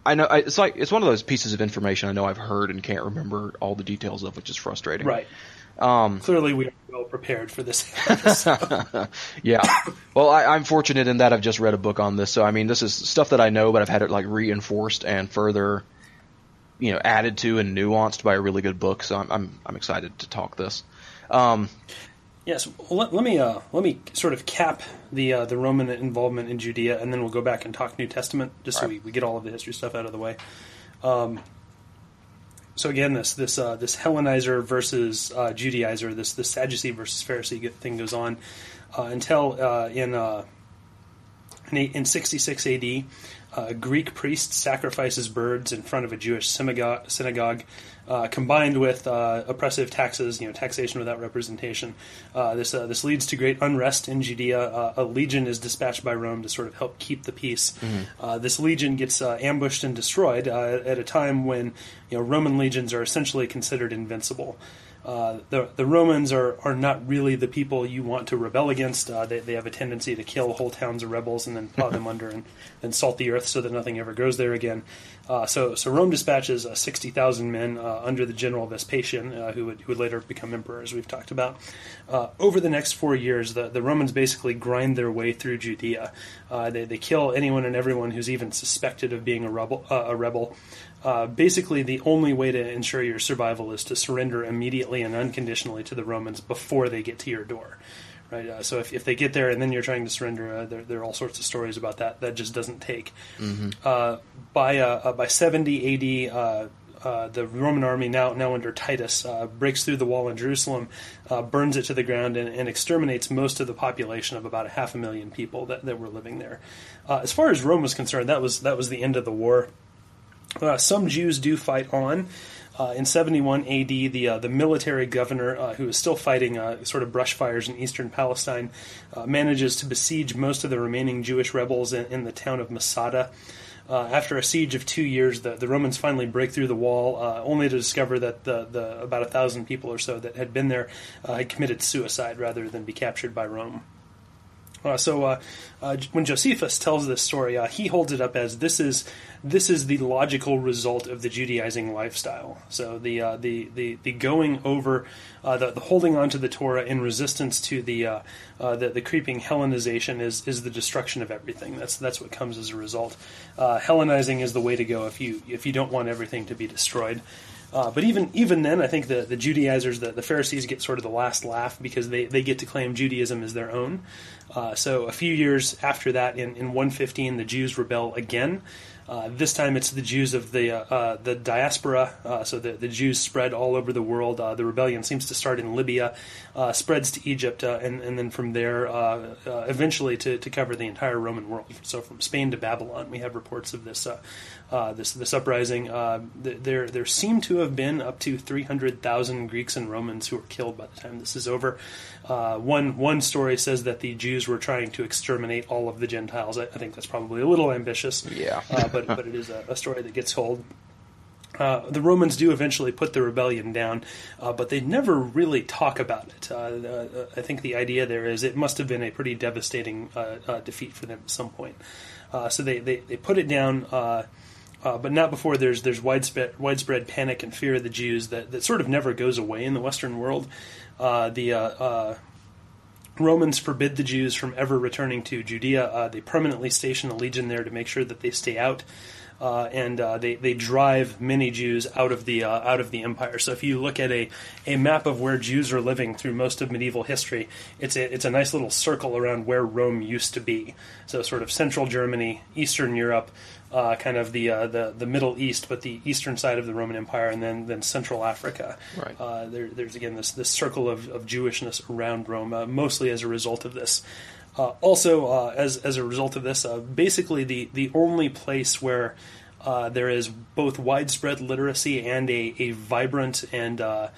I know it's one of those pieces of information I know I've heard and can't remember all the details of, which is frustrating. Right. Clearly, we are well prepared for this. Yeah. Well, I'm fortunate in that I've just read a book on this, so I mean, this is stuff that I know, but I've had it like reinforced and further, added to and nuanced by a really good book. So I'm excited to talk this. Yes, well, let me sort of cap the Roman involvement in Judea, and then we'll go back and talk New Testament, just so we get all of the history stuff out of the way. So again, this Hellenizer versus Judaizer, this Sadducee versus Pharisee thing goes on until in 66 A.D. A Greek priest sacrifices birds in front of a Jewish synagogue, combined with oppressive taxes, taxation without representation. This leads to great unrest in Judea. A legion is dispatched by Rome to sort of help keep the peace. Mm-hmm. This legion gets ambushed and destroyed at a time when Roman legions are essentially considered invincible. The Romans are not really the people you want to rebel against. They have a tendency to kill whole towns of rebels and then plow them under and then salt the earth so that nothing ever grows there again. So Rome dispatches 60,000 men under the general Vespasian, who would later become emperor, as we've talked about. Over the next 4 years, the Romans basically grind their way through Judea. They kill anyone and everyone who's even suspected of being a rebel. Basically, the only way to ensure your survival is to surrender immediately and unconditionally to the Romans before they get to your door. Right? So if they get there and then you're trying to surrender, there are all sorts of stories about that. That just doesn't take. Mm-hmm. By 70 A.D., the Roman army, now under Titus, breaks through the wall in Jerusalem, burns it to the ground, and exterminates most of the population of about 500,000 people that were living there. As far as Rome was concerned, that was the end of the war. Some Jews do fight on. In 71 A.D., the military governor, who is still fighting sort of brush fires in eastern Palestine, manages to besiege most of the remaining Jewish rebels in the town of Masada. After a siege of 2 years, the Romans finally break through the wall, only to discover that the about 1,000 people or so that had been there had committed suicide rather than be captured by Rome. So when Josephus tells this story, he holds it up as this is the logical result of the Judaizing lifestyle. So the going over, the holding on to the Torah in resistance to the creeping Hellenization is the destruction of everything. That's what comes as a result. Hellenizing is the way to go if you don't want everything to be destroyed. But even then, I think the Judaizers, the Pharisees, get sort of the last laugh because they get to claim Judaism as their own. So a few years after that, in 115, the Jews rebel again. This time it's the Jews of the diaspora, so the Jews spread all over the world. The rebellion seems to start in Libya, spreads to Egypt, and then from there eventually to cover the entire Roman world. So from Spain to Babylon, we have reports of this uprising. There seem to have been up to 300,000 Greeks and Romans who were killed by the time this is over. One story says that the Jews were trying to exterminate all of the Gentiles. I think that's probably a little ambitious. Yeah. But it is a story that gets told. The Romans do eventually put the rebellion down, but they never really talk about it. I think the idea there is it must have been a pretty devastating defeat for them at some point. So they put it down, but not before there's widespread panic and fear of the Jews that sort of never goes away in the Western world. The Romans forbid the Jews from ever returning to Judea. They permanently station a legion there to make sure that they stay out, and they drive many Jews out of the empire. So if you look at a map of where Jews are living through most of medieval history, it's a nice little circle around where Rome used to be. So sort of central Germany, Eastern Europe, kind of the Middle East, but the eastern side of the Roman Empire, and then Central Africa. Right. There's again this circle of Jewishness around Rome, mostly as a result of this. Also, as a result of this, basically the only place where there is both widespread literacy and a vibrant and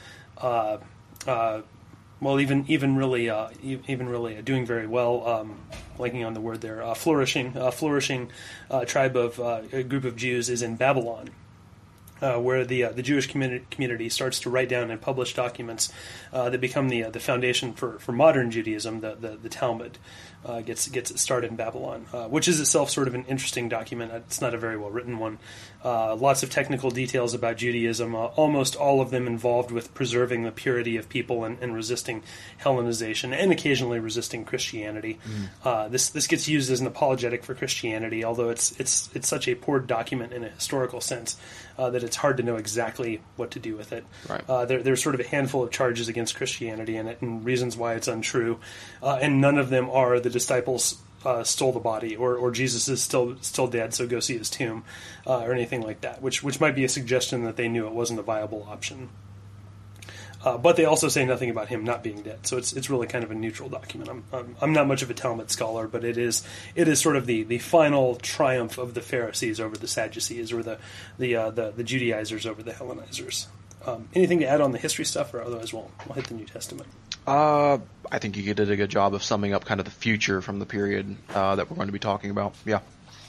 even really doing very well, blanking on the word there, flourishing tribe of a group of Jews is in Babylon. Where the Jewish community starts to write down and publish documents that become the foundation for modern Judaism, the Talmud. gets its start in Babylon, which is itself sort of an interesting document. It's not a very well written one. Lots of technical details about Judaism, almost all of them involved with preserving the purity of people and resisting Hellenization, and occasionally resisting Christianity. This gets used as an apologetic for Christianity, although it's such a poor document in a historical sense that it's hard to know exactly what to do with it. Right. There's sort of a handful of charges against Christianity in it and reasons why it's untrue, and none of them are the disciples stole the body, or Jesus is still dead, so go see his tomb, or anything like that, which might be a suggestion that they knew it wasn't a viable option. But they also say nothing about him not being dead, so it's really kind of a neutral document. I'm not much of a Talmud scholar, but it is sort of the final triumph of the Pharisees over the Sadducees, or the Judaizers over the Hellenizers. Anything to add on the history stuff, or otherwise we'll hit the New Testament? I think you did a good job of summing up kind of the future from the period that we're going to be talking about. Yeah.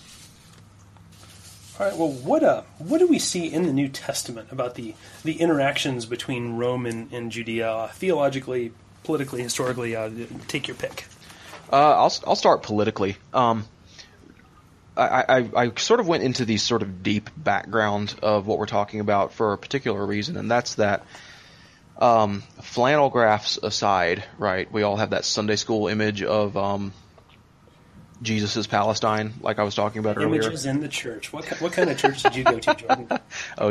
All right. Well, what do we see in the New Testament about the interactions between Rome and Judea, theologically, politically, historically? Take your pick. I'll start politically. I sort of went into the sort of deep background of what we're talking about for a particular reason, and that's that. Flannel graphs aside, right? We all have that Sunday school image of Jesus' Palestine, like I was talking about earlier. Images in the church. What kind of church did you go to, Jordan? Oh,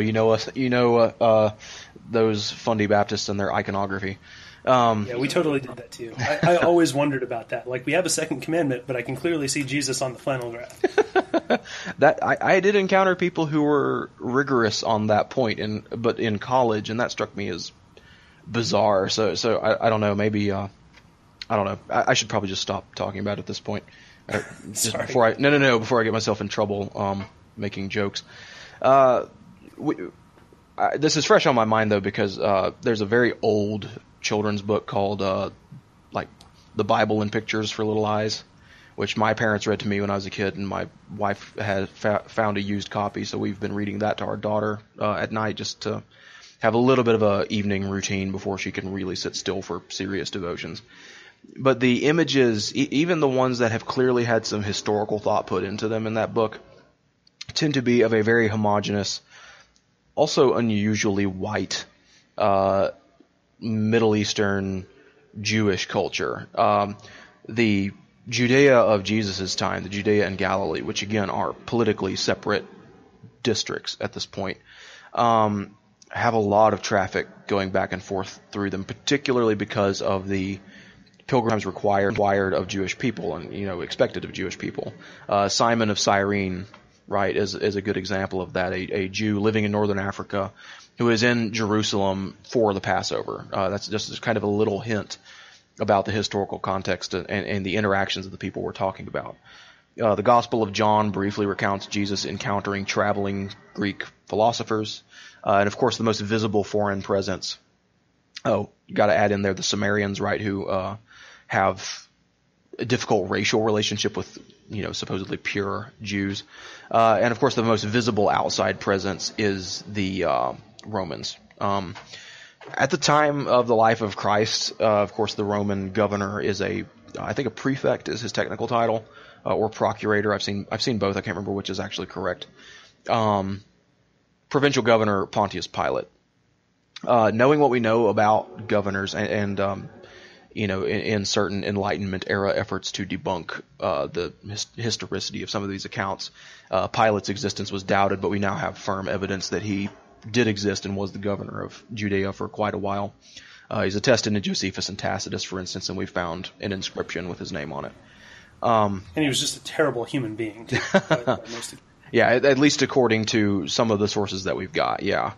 those Fundy Baptists and their iconography. Yeah, we totally did that too. I always wondered about that. Like, we have a second commandment, but I can clearly see Jesus on the flannel graph. That I did encounter people who were rigorous on that point, but in college, and that struck me as bizarre. So I don't know. Maybe I don't know. I should probably just stop talking about it at this point. Just before I get myself in trouble making jokes. This is fresh on my mind though, because there's a very old children's book called like The Bible in Pictures for Little Eyes, which my parents read to me when I was a kid, and my wife had found a used copy, so we've been reading that to our daughter at night just to have a little bit of a evening routine before she can really sit still for serious devotions. But the images, even the ones that have clearly had some historical thought put into them in that book, tend to be of a very homogeneous, also unusually white, Middle Eastern Jewish culture. The Judea of Jesus' time, the Judea and Galilee, which again are politically separate districts at this point, have a lot of traffic going back and forth through them, particularly because of the pilgrims required of Jewish people and, expected of Jewish people. Simon of Cyrene, right, is a good example of that, a Jew living in northern Africa who is in Jerusalem for the Passover. That's just kind of a little hint about the historical context and the interactions of the people we're talking about. The Gospel of John briefly recounts Jesus encountering traveling Greek philosophers, and of course the most visible foreign presence. Oh, you got to add in there the Sumerians, right, who have a difficult racial relationship with, supposedly pure Jews. And of course the most visible outside presence is the Romans. At the time of the life of Christ, of course the Roman governor is I think a prefect is his technical title, or procurator. I've seen both. I can't remember which is actually correct. Provincial governor Pontius Pilate. Knowing what we know about governors and in certain Enlightenment era efforts to debunk the historicity of some of these accounts, Pilate's existence was doubted, but we now have firm evidence that he did exist and was the governor of Judea for quite a while. He's attested in Josephus and Tacitus, for instance, and we found an inscription with his name on it. And he was just a terrible human being. Yeah, at least according to some of the sources that we've got, yeah.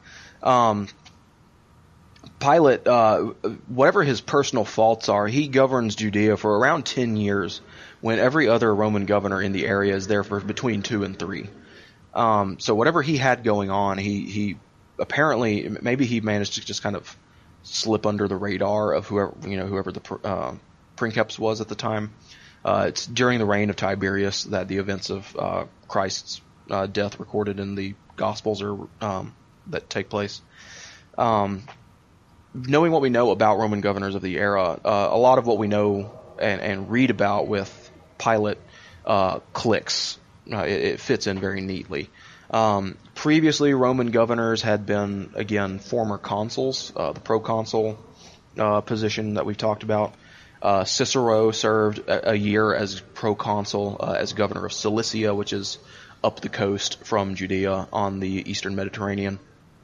Pilate, whatever his personal faults are, he governs Judea for around 10 years, when every other Roman governor in the area is there for between 2 and 3. So whatever he had going on, he apparently, maybe he managed to just kind of slip under the radar of whoever the princeps was at the time. It's during the reign of Tiberius that the events of Christ's death recorded in the Gospels that take place. Knowing what we know about Roman governors of the era, a lot of what we know and read about with Pilate clicks. It fits in very neatly. Previously, Roman governors had been, again, former consuls, the proconsul position that we've talked about. Cicero served a year as proconsul, as governor of Cilicia, which is up the coast from Judea on the eastern Mediterranean.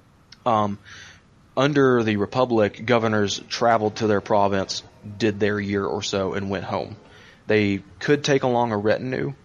Under the Republic, governors traveled to their province, did their year or so, and went home. They could take along a retinue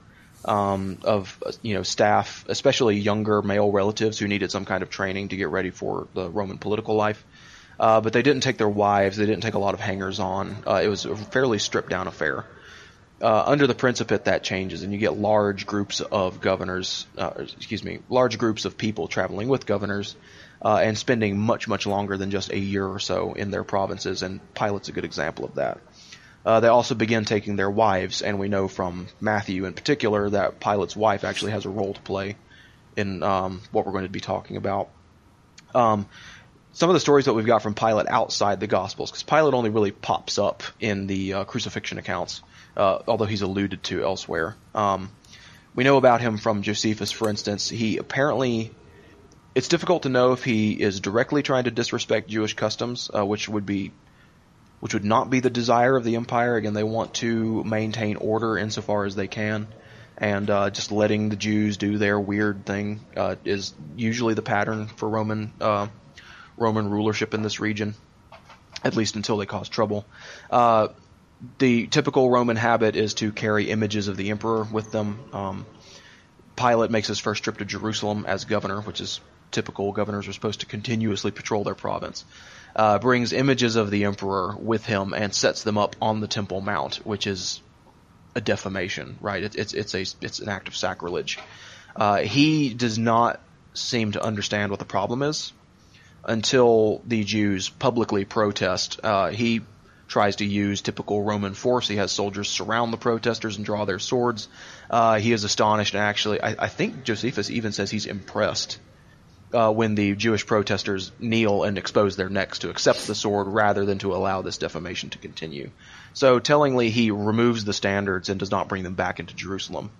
of staff, especially younger male relatives who needed some kind of training to get ready for the Roman political life. But they didn't take their wives. They didn't take a lot of hangers-on. It was a fairly stripped-down affair. Under the Principate, that changes, and you get large groups of governors, large groups of people traveling with governors, and spending much, much longer than just a year or so in their provinces, and Pilate's a good example of that. They also begin taking their wives, and we know from Matthew in particular that Pilate's wife actually has a role to play in what we're going to be talking about. Some of the stories that we've got from Pilate outside the Gospels, because Pilate only really pops up in the crucifixion accounts, although he's alluded to elsewhere. We know about him from Josephus, for instance. He apparently, it's difficult to know if he is directly trying to disrespect Jewish customs, which would not be the desire of the empire. Again, they want to maintain order insofar as they can, and just letting the Jews do their weird thing is usually the pattern for Roman rulership in this region, at least until they cause trouble. The typical Roman habit is to carry images of the emperor with them. Pilate makes his first trip to Jerusalem as governor, which is typical. Governors are supposed to continuously patrol their province. Brings images of the emperor with him and sets them up on the Temple Mount, which is a defamation, right? It's an act of sacrilege. He does not seem to understand what the problem is until the Jews publicly protest. He tries to use typical Roman force. He has soldiers surround the protesters and draw their swords. He is astonished, and actually, I think Josephus even says he's impressed when the Jewish protesters kneel and expose their necks to accept the sword rather than to allow this defamation to continue. So tellingly, he removes the standards and does not bring them back into Jerusalem.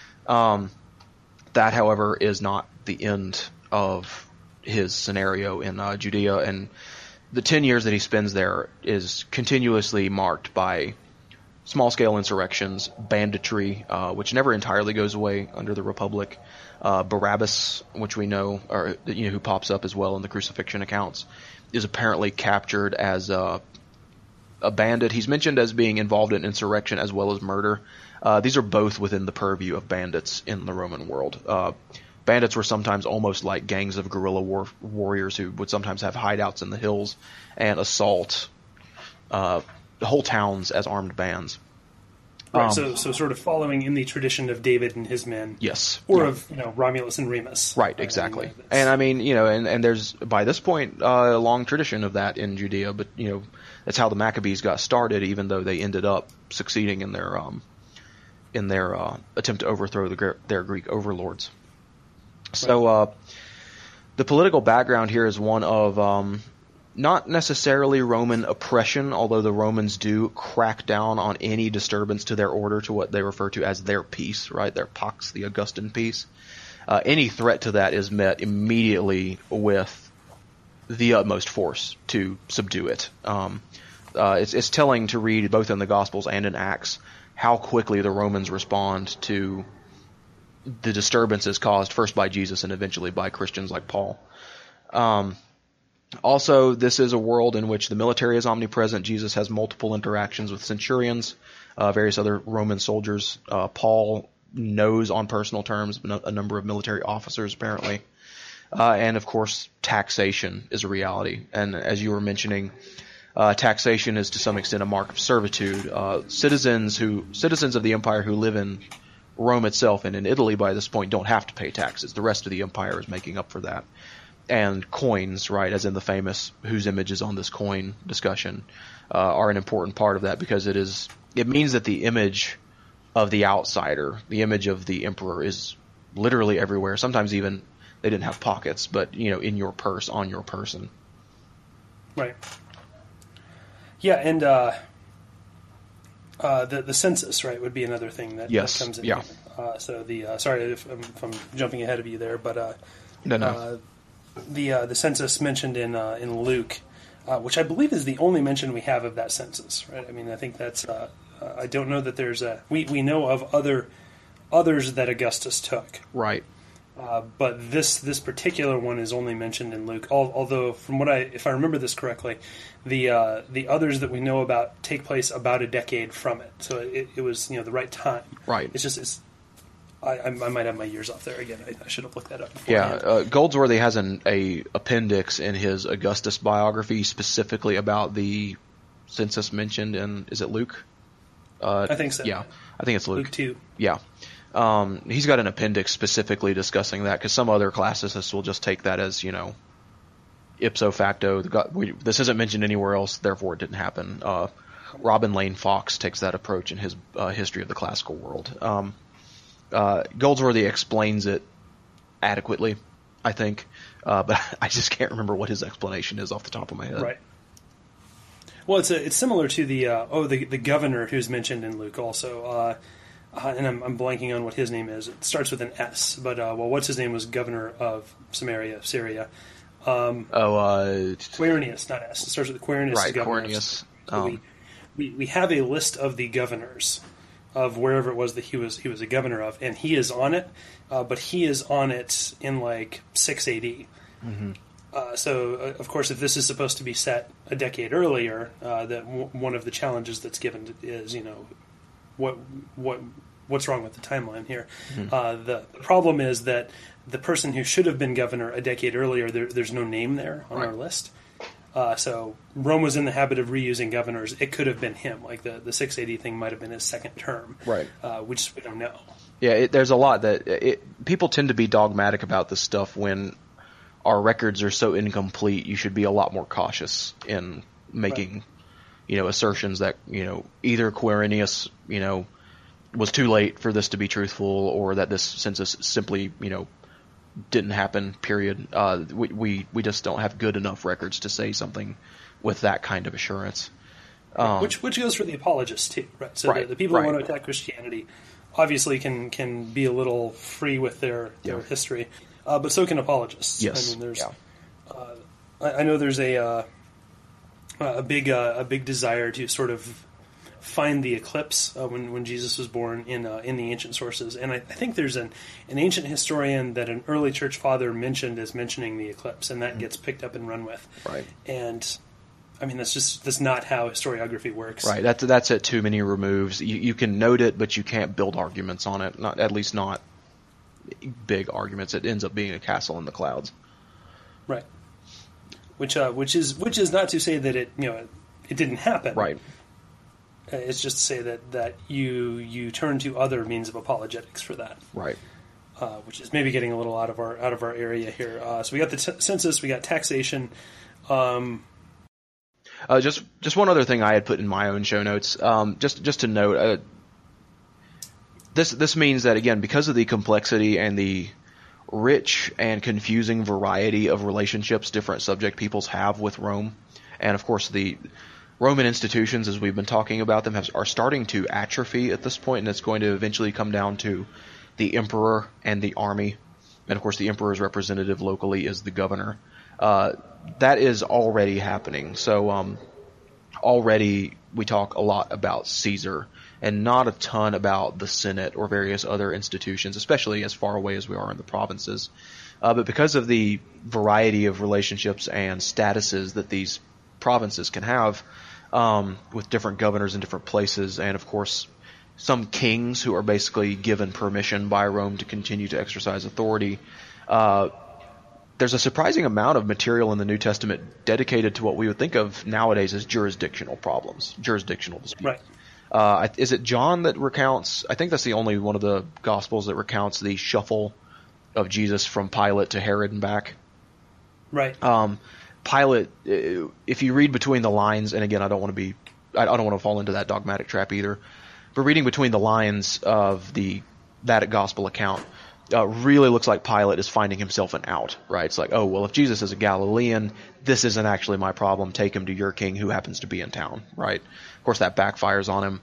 That, however, is not the end of his scenario in Judea, and the 10 years that he spends there is continuously marked by small-scale insurrections, banditry, which never entirely goes away under the Republic. Barabbas, which we know, who pops up as well in the crucifixion accounts, is apparently captured as a bandit. He's mentioned as being involved in insurrection as well as murder. These are both within the purview of bandits in the Roman world. Bandits were sometimes almost like gangs of guerrilla warriors who would sometimes have hideouts in the hills and assault whole towns as armed bands. Right, so sort of following in the tradition of David and his men. Yes. Or of Romulus and Remus. Right, exactly. And I mean, and there's, by this point, a long tradition of that in Judea, but, that's how the Maccabees got started, even though they ended up succeeding in their attempt to overthrow their Greek overlords. So the political background here is one of not necessarily Roman oppression, although the Romans do crack down on any disturbance to their order, to what they refer to as their peace, right? Their pax, the Augustan peace. Any threat to that is met immediately with the utmost force to subdue it. It's telling to read both in the Gospels and in Acts how quickly the Romans respond to the disturbances caused first by Jesus and eventually by Christians like Paul. Also, this is a world in which the military is omnipresent. Jesus has multiple interactions with centurions, various other Roman soldiers. Paul knows on personal terms a number of military officers, apparently. And, of course, taxation is a reality. And as you were mentioning, taxation is to some extent a mark of servitude. Citizens of the empire who live in Rome itself and in Italy by this point don't have to pay taxes. The rest of the empire is making up for that. And coins, right, as in the famous whose image is on this coin discussion, are an important part of that, because it means that the image of the outsider, the image of the emperor, is literally everywhere. Sometimes even they didn't have pockets, but in your purse, on your person. Right. Yeah, and The census, right, would be another thing that, Yes. that comes in Yeah. here. So sorry if I'm jumping ahead of you there, but No. the census mentioned in Luke, which I believe is the only mention we have of that census, right? I mean, I think that's I don't know that there's we know of others that Augustus took, Right. but this particular one is only mentioned in Luke. Although, from if I remember this correctly, the others that we know about take place about a decade from it. So it was the right time. Right. I might have my years off there again. I should have looked that up Yeah, beforehand. Goldsworthy has a appendix in his Augustus biography specifically about the census mentioned in, is it Luke? I think so. Yeah, I think it's Luke. Luke 2. Yeah. He's got an appendix specifically discussing that, because some other classicists will just take that as, ipso facto. This isn't mentioned anywhere else, therefore it didn't happen. Robin Lane Fox takes that approach in his History of the Classical World. Goldsworthy explains it adequately, I think, but I just can't remember what his explanation is off the top of my head. Right. Well, it's similar to the governor who's mentioned in Luke also, and I'm blanking on what his name is. It starts with an S, but what's his name was governor of Syria. Quirinius, not S. It starts with Quirinius. Right, Quirinius. Quirinius. We have a list of the governors of wherever it was that he was a governor of, and he is on it, but he is on it in like 6 AD. Mm-hmm. So, of course, if this is supposed to be set a decade earlier, that one of the challenges that's given is, what's wrong with the timeline here? Mm-hmm. The problem is that the person who should have been governor a decade earlier, there's no name there on our list. So Rome was in the habit of reusing governors. It could have been him. Like the 6 AD thing might have been his second term. Right. We don't know. Yeah, there's a lot that people tend to be dogmatic about this stuff when our records are so incomplete. You should be a lot more cautious in making, assertions that, either Quirinius, was too late for this to be truthful, or that this census simply, didn't happen, period. We just don't have good enough records to say something with that kind of assurance. Which goes for the apologists too, right? So Right, the people right. who want to attack Christianity obviously can be a little free with their history, but so can apologists. Yes. I mean, there's I know there's a big desire to sort of find the eclipse when Jesus was born in the ancient sources, and I think there's an ancient historian that an early church father mentioned as mentioning the eclipse, and that gets picked up and run with. Right. And I mean, that's not how historiography works. Right. That's at too many removes. You can note it, but you can't build arguments on it. At least not big arguments. It ends up being a castle in the clouds. Right. Which is not to say that it didn't happen. Right. It's just to say that you turn to other means of apologetics for that. Right. Which is maybe getting a little out of our area here. So we got the census, we got taxation. Just one other thing I had put in my own show notes. Just to note, this means that, again, because of the complexity and the rich and confusing variety of relationships different subject peoples have with Rome, and of course the Roman institutions, as we've been talking about them, are starting to atrophy at this point, and it's going to eventually come down to the emperor and the army. And of course the emperor's representative locally is the governor. That is already happening. So already we talk a lot about Caesar and not a ton about the Senate or various other institutions, especially as far away as we are in the provinces. But because of the variety of relationships and statuses that these provinces can have, with different governors in different places, and of course some kings who are basically given permission by Rome to continue to exercise authority, there's a surprising amount of material in the New Testament dedicated to what we would think of nowadays as jurisdictional problems, jurisdictional disputes. Right. Is it John that recounts, I think that's the only one of the Gospels that recounts the shuffle of Jesus from Pilate to Herod and back? Right. Pilate, if you read between the lines, and again, I don't want to fall into that dogmatic trap either, but reading between the lines of that gospel account, really looks like Pilate is finding himself an out, right? It's like, oh, well, if Jesus is a Galilean, this isn't actually my problem. Take him to your king who happens to be in town, right? Of course, that backfires on him.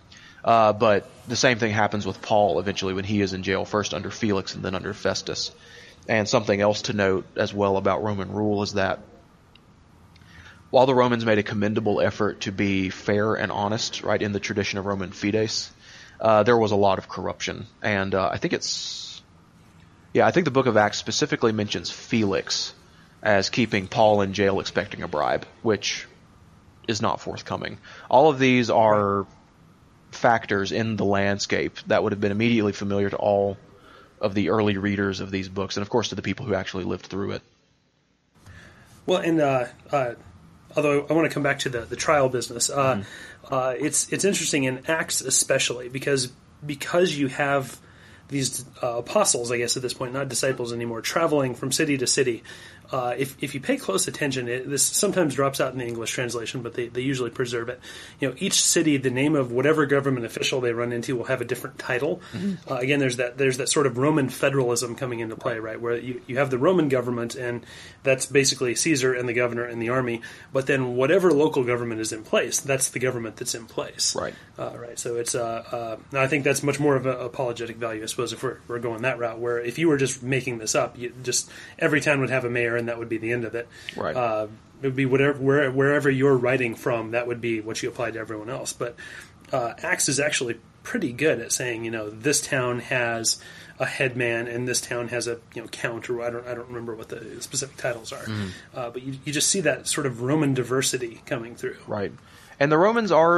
But the same thing happens with Paul eventually when he is in jail, first under Felix and then under Festus. And something else to note as well about Roman rule is that while the Romans made a commendable effort to be fair and honest, right, in the tradition of Roman fides, there was a lot of corruption. And I think the book of Acts specifically mentions Felix as keeping Paul in jail expecting a bribe, which is not forthcoming. All of these are factors in the landscape that would have been immediately familiar to all of the early readers of these books, and of course to the people who actually lived through it. Well, and although I want to come back to the trial business, it's interesting in Acts especially because you have these apostles, I guess at this point, not disciples anymore, traveling from city to city. If you pay close attention, this sometimes drops out in the English translation, but they usually preserve it. Each city, the name of whatever government official they run into will have a different title. Mm-hmm. Again, there's that sort of Roman federalism coming into play, right? Where you have the Roman government, and that's basically Caesar and the governor and the army. But then whatever local government is in place, that's the government that's in place. Right. Right. So it's I think that's much more of an apologetic value, I suppose, if we're going that route. Where if you were just making this up, every town would have a mayor, and that would be the end of it. Right. It would be wherever you're writing from, that would be what you apply to everyone else. But Acts is actually pretty good at saying, this town has a headman and this town has a count, or I don't remember what the specific titles are. Mm-hmm. But you just see that sort of Roman diversity coming through. Right. And the Romans are,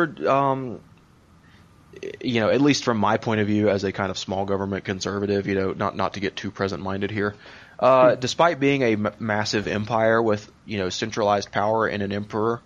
at least from my point of view as a kind of small government conservative, not to get too present-minded here, despite being a massive empire with, centralized power and an emperor,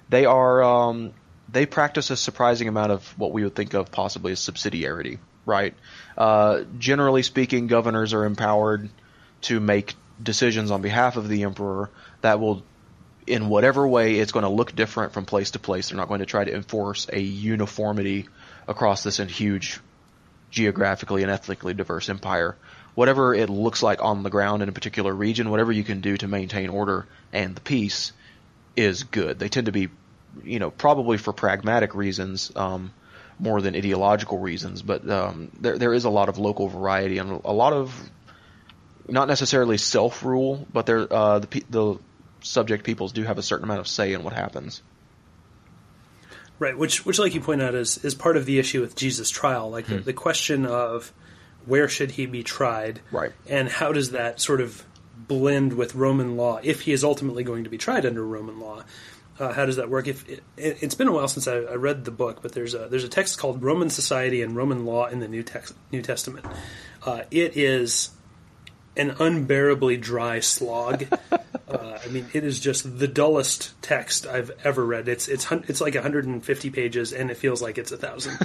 they practice a surprising amount of what we would think of possibly as subsidiarity, right? Generally speaking, governors are empowered to make decisions on behalf of the emperor that will, in whatever way it's going to look different from place to place. They're not going to try to enforce a uniformity across this huge geographically and ethnically diverse empire. Whatever it looks like on the ground in a particular region, whatever you can do to maintain order and the peace is good. They tend to be, probably for pragmatic reasons, more than ideological reasons, but there is a lot of local variety and a lot of, not necessarily self-rule, but the subject peoples do have a certain amount of say in what happens. Right, which like you point out, is part of the issue with Jesus' trial, like the question of where should he be tried, right, and how does that sort of blend with Roman law if he is ultimately going to be tried under Roman law. How does that work? It's been a while since I read the book, but there's a text called Roman Society and Roman Law in the New Testament. It is an unbearably dry slog. It is just the dullest text I've ever read. It's like 150 pages, and it feels like it's 1,000.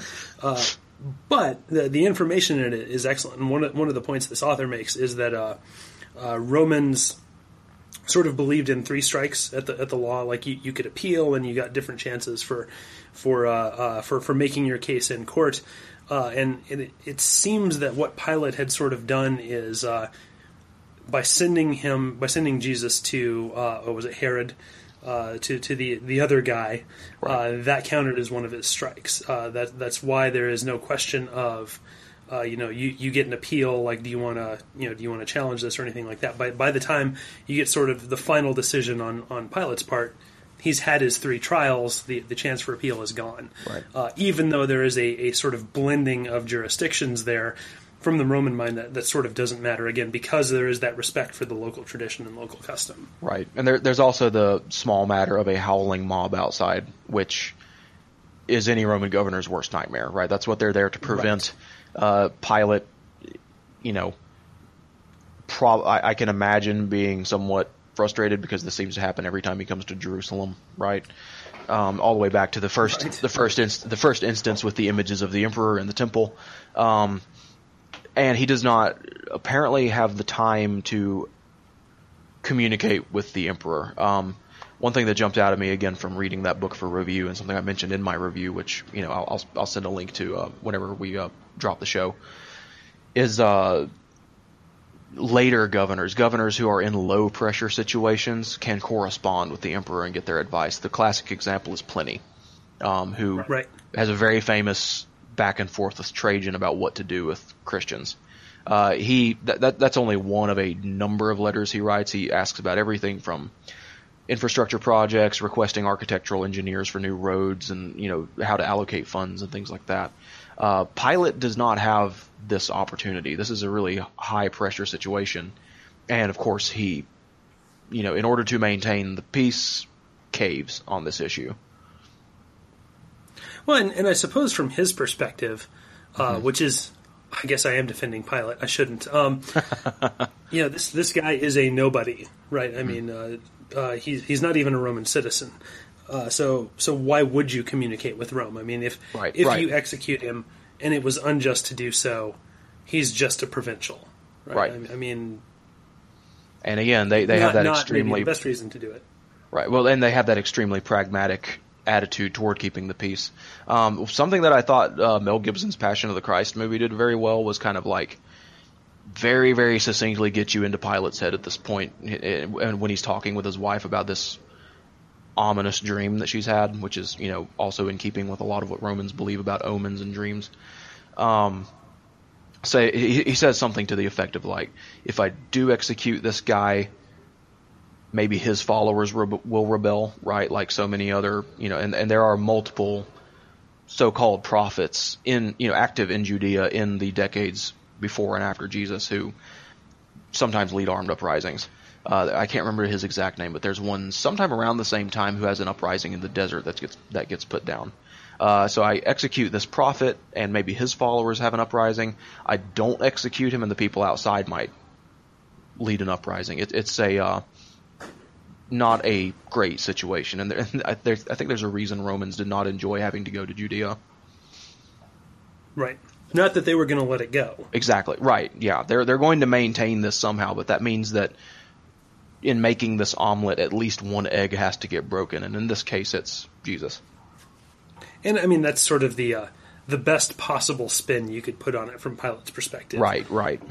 But the information in it is excellent. And one of the points this author makes is that Romans sort of believed in three strikes at the law. Like you could appeal, and you got different chances for making your case in court. And it seems that what Pilate had sort of done is by sending Jesus to was it Herod, to the other guy, right, that counted as one of his strikes. That's why there is no question of you get an appeal. Like, do you want to challenge this or anything like that? By the time you get sort of the final decision on Pilate's part, he's had his three trials. The chance for appeal is gone. Right. Even though there is a sort of blending of jurisdictions there. From the Roman mind, that sort of doesn't matter, again, because there is that respect for the local tradition and local custom. Right. And there's also the small matter of a howling mob outside, which is any Roman governor's worst nightmare, right? That's what they're there to prevent. Right. Pilate, I can imagine being somewhat frustrated because this seems to happen every time he comes to Jerusalem, right? All the way back to the first instance with the images of the emperor in the temple. And he does not apparently have the time to communicate with the emperor. One thing that jumped out at me again from reading that book for review, and something I mentioned in my review, which I'll send a link to whenever we drop the show, is later governors who are in low pressure situations can correspond with the emperor and get their advice. The classic example is Pliny, who right, has a very famous back and forth with Trajan about what to do with Christians. That's only one of a number of letters he writes. He asks about everything from infrastructure projects, requesting architectural engineers for new roads, and how to allocate funds and things like that. Pilate does not have this opportunity. This is a really high pressure situation, and of course he, in order to maintain the peace, caves on this issue. Well, and I suppose from his perspective, which is, I guess I am defending Pilate. I shouldn't. This guy is a nobody, right? I mean, he's not even a Roman citizen. So why would you communicate with Rome? I mean, if you execute him and it was unjust to do so, he's just a provincial, right? I mean, and again, they have that extremely maybe the best reason to do it, right? Well, and they have that extremely pragmatic attitude toward keeping the peace. Something that I thought Mel Gibson's Passion of the Christ movie did very well was kind of like very, very succinctly get you into Pilate's head at this point, and when he's talking with his wife about this ominous dream that she's had, which is also in keeping with a lot of what Romans believe about omens and dreams. So he says something to the effect of like, if I do execute this guy, maybe his followers will rebel, right? Like so many other, and there are multiple so-called prophets active in Judea in the decades before and after Jesus who sometimes lead armed uprisings. I can't remember his exact name, but there's one sometime around the same time who has an uprising in the desert that gets put down. So I execute this prophet, and maybe his followers have an uprising. I don't execute him, and the people outside might lead an uprising. It's not a great situation, and I think there's a reason Romans did not enjoy having to go to Judea. Right. Not that they were going to let it go. Exactly. Right. Yeah. They're going to maintain this somehow, but that means that in making this omelet, at least one egg has to get broken, and in this case, it's Jesus. And I mean, that's sort of the best possible spin you could put on it from Pilate's perspective. Right. Right.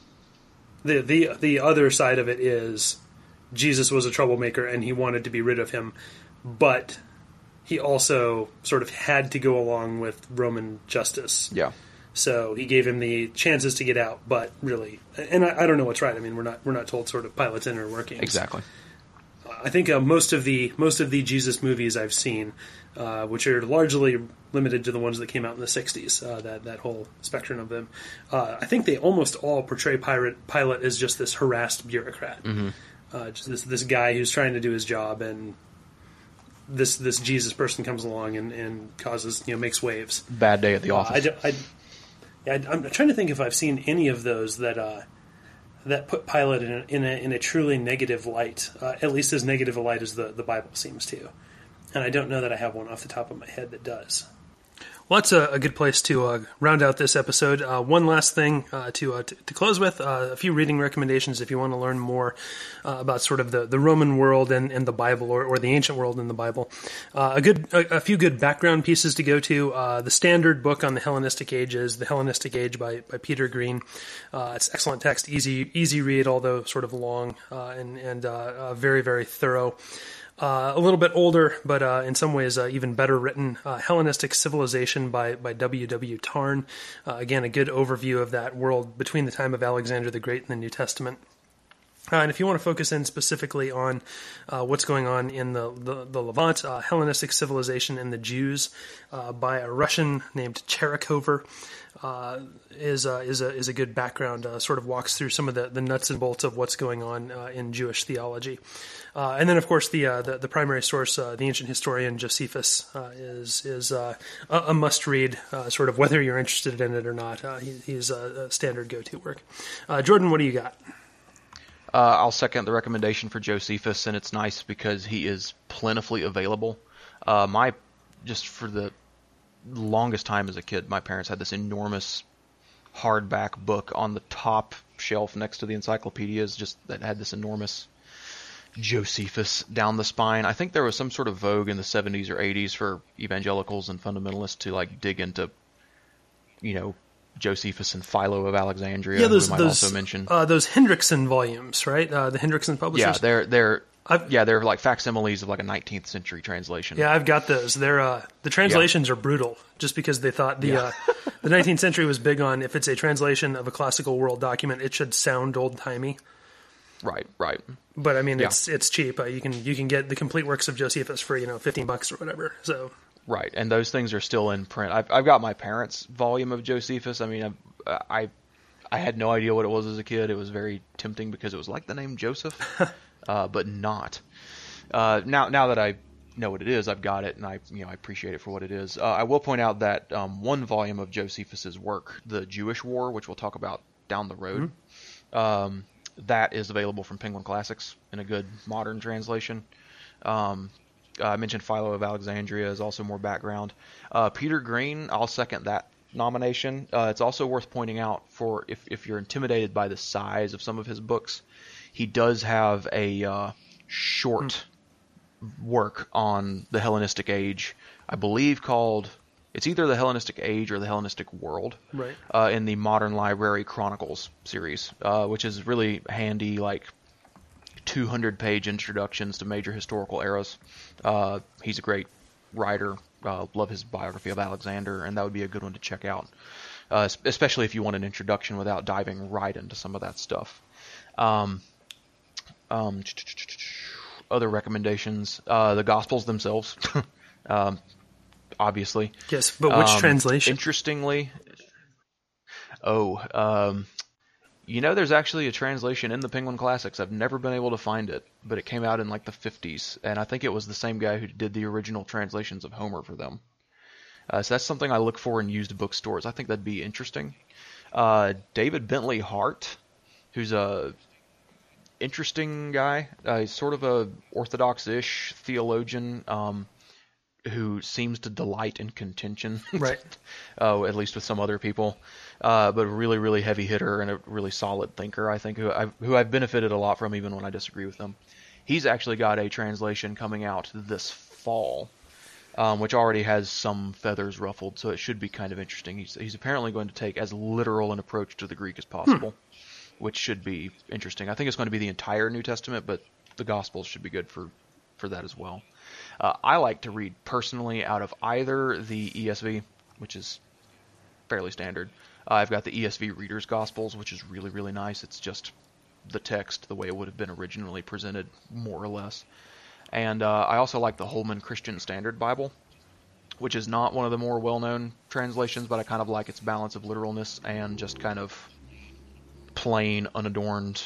The other side of it is Jesus was a troublemaker and he wanted to be rid of him, but he also sort of had to go along with Roman justice. Yeah. So he gave him the chances to get out, but really, and I don't know what's right. I mean, we're not told sort of Pilate's inner workings. Exactly. I think most of the Jesus movies I've seen, which are largely limited to the ones that came out in the '60s, that whole spectrum of them, I think they almost all portray Pilate as just this harassed bureaucrat, just this guy who's trying to do his job, and this Jesus person comes along and causes makes waves. Bad day at the office. I'm trying to think if I've seen any of those that put Pilate in a truly negative light, at least as negative a light as the Bible seems to. And I don't know that I have one off the top of my head that does. Well, that's a good place to round out this episode. One last thing to close with, a few reading recommendations if you want to learn more about sort of the Roman world and the Bible, or the ancient world in the Bible. A few good background pieces to go to. The standard book on the Hellenistic Age is The Hellenistic Age by Peter Green. It's excellent text, easy read, although sort of long, and very, very thorough. A little bit older, but in some ways even better written, Hellenistic Civilization by W. W. Tarn. Again, a good overview of that world between the time of Alexander the Great and the New Testament. And if you want to focus in specifically on what's going on in the Levant, Hellenistic Civilization and the Jews by a Russian named Cherikover is a good background. Sort of walks through some of the nuts and bolts of what's going on in Jewish theology. And then, of course, the primary source, the ancient historian Josephus, is a must-read, sort of whether you're interested in it or not. He's a standard go-to work. Jordan, what do you got? I'll second the recommendation for Josephus, and it's nice because he is plentifully available. Just for the longest time as a kid, my parents had this enormous hardback book on the top shelf next to the encyclopedias, just that had this enormous Josephus down the spine. I think there was some sort of vogue in the 70s or 80s for evangelicals and fundamentalists to like dig into, Josephus and Philo of Alexandria. Yeah, those also mention those Hendrickson volumes, right? The Hendrickson publishers. Yeah, they're like facsimiles of like a 19th century translation. Yeah, I've got those. They're the translations are brutal, just because they thought the 19th century was big on, if it's a translation of a classical world document, it should sound old timey. Right. But I mean, it's cheap. You can get the complete works of Josephus for $15 or whatever. So right, and those things are still in print. I've got my parents' volume of Josephus. I mean, I had no idea what it was as a kid. It was very tempting because it was like the name Joseph, but not. Now that I know what it is, I've got it, and I appreciate it for what it is. I will point out that one volume of Josephus's work, The Jewish War, which we'll talk about down the road, that is available from Penguin Classics in a good modern translation. I mentioned Philo of Alexandria is also more background. Peter Green, I'll second that nomination. It's also worth pointing out, for if you're intimidated by the size of some of his books, he does have a short work on the Hellenistic age, I believe called, it's either the Hellenistic Age or the Hellenistic World, right, in the Modern Library Chronicles series, which is really handy, like 200-page introductions to major historical eras. He's a great writer. Love his biography of Alexander, and that would be a good one to check out, especially if you want an introduction without diving right into some of that stuff. Other recommendations, the Gospels themselves, obviously. Yes, but which translation? Interestingly, there's actually a translation in the Penguin Classics. I've never been able to find it, but it came out in like the 50s, and I think it was the same guy who did the original translations of Homer for them. So that's something I look for in used bookstores. I think that'd be interesting. David Bentley Hart, who's a interesting guy. He's sort of a orthodox-ish theologian who seems to delight in contention, right? At least with some other people, but a really, really heavy hitter and a really solid thinker, I think, who I've benefited a lot from even when I disagree with him. He's actually got a translation coming out this fall, which already has some feathers ruffled, so it should be kind of interesting. He's apparently going to take as literal an approach to the Greek as possible, which should be interesting. I think it's going to be the entire New Testament, but the Gospels should be good for that as well. I like to read personally out of either the ESV, which is fairly standard. I've got the ESV Reader's Gospels, which is really, really nice. It's just the text the way it would have been originally presented, more or less. And I also like the Holman Christian Standard Bible, which is not one of the more well-known translations, but I kind of like its balance of literalness and just kind of plain, unadorned.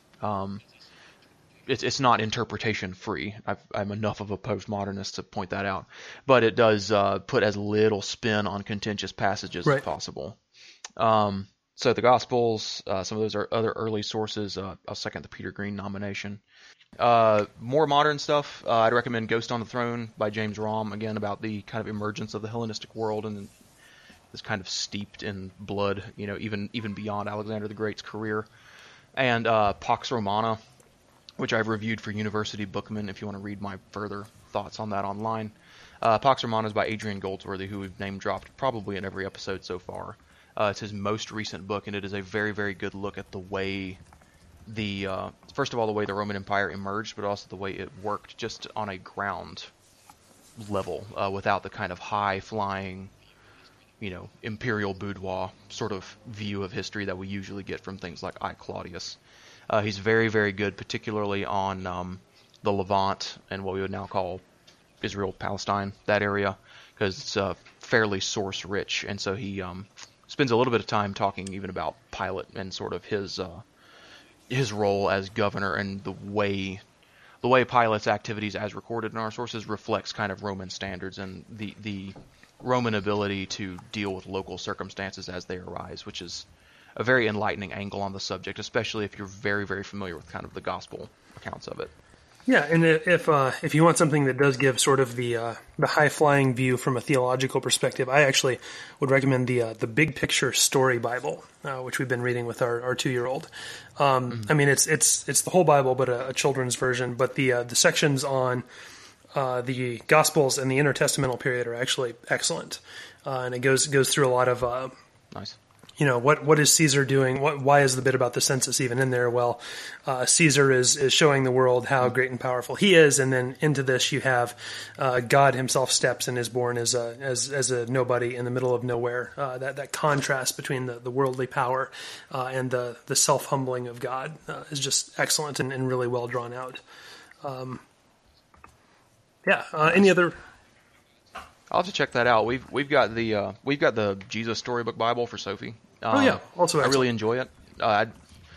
It's not interpretation free. I'm enough of a postmodernist to point that out, but it does put as little spin on contentious passages as possible. So the Gospels, some of those are other early sources. I'll second the Peter Green nomination. More modern stuff, I'd recommend Ghost on the Throne by James Romm, again about the kind of emergence of the Hellenistic world and is kind of steeped in blood, even beyond Alexander the Great's career. And Pax Romana, which I've reviewed for University Bookman, if you want to read my further thoughts on that online. Pax Romana is by Adrian Goldsworthy, who we've name-dropped probably in every episode so far. It's his most recent book, and it is a very, very good look at the way first of all, the way the Roman Empire emerged, but also the way it worked just on a ground level, without the kind of high-flying, imperial boudoir sort of view of history that we usually get from things like I, Claudius. He's very, very good, particularly on the Levant and what we would now call Israel, Palestine, that area, because it's fairly source-rich, and so he spends a little bit of time talking even about Pilate and sort of his role as governor and the way Pilate's activities as recorded in our sources reflects kind of Roman standards and the Roman ability to deal with local circumstances as they arise, which is a very enlightening angle on the subject, especially if you're very, very familiar with kind of the gospel accounts of it. Yeah, and if you want something that does give sort of the high-flying view from a theological perspective, I actually would recommend the Big Picture Story Bible, which we've been reading with our 2-year-old. I mean, it's the whole Bible, but a children's version. But the sections on the Gospels and the intertestamental period are actually excellent, and it goes through a lot of nice. what is Caesar doing? Why is the bit about the census even in there? Well, Caesar is showing the world how great and powerful he is, and then into this you have God himself steps and is born as a nobody in the middle of nowhere. That contrast between the worldly power and the self humbling of God is just excellent and really well drawn out. Any other? I'll have to check that out. We've got the Jesus Storybook Bible for Sophie. Also excellent. I really enjoy it. I'll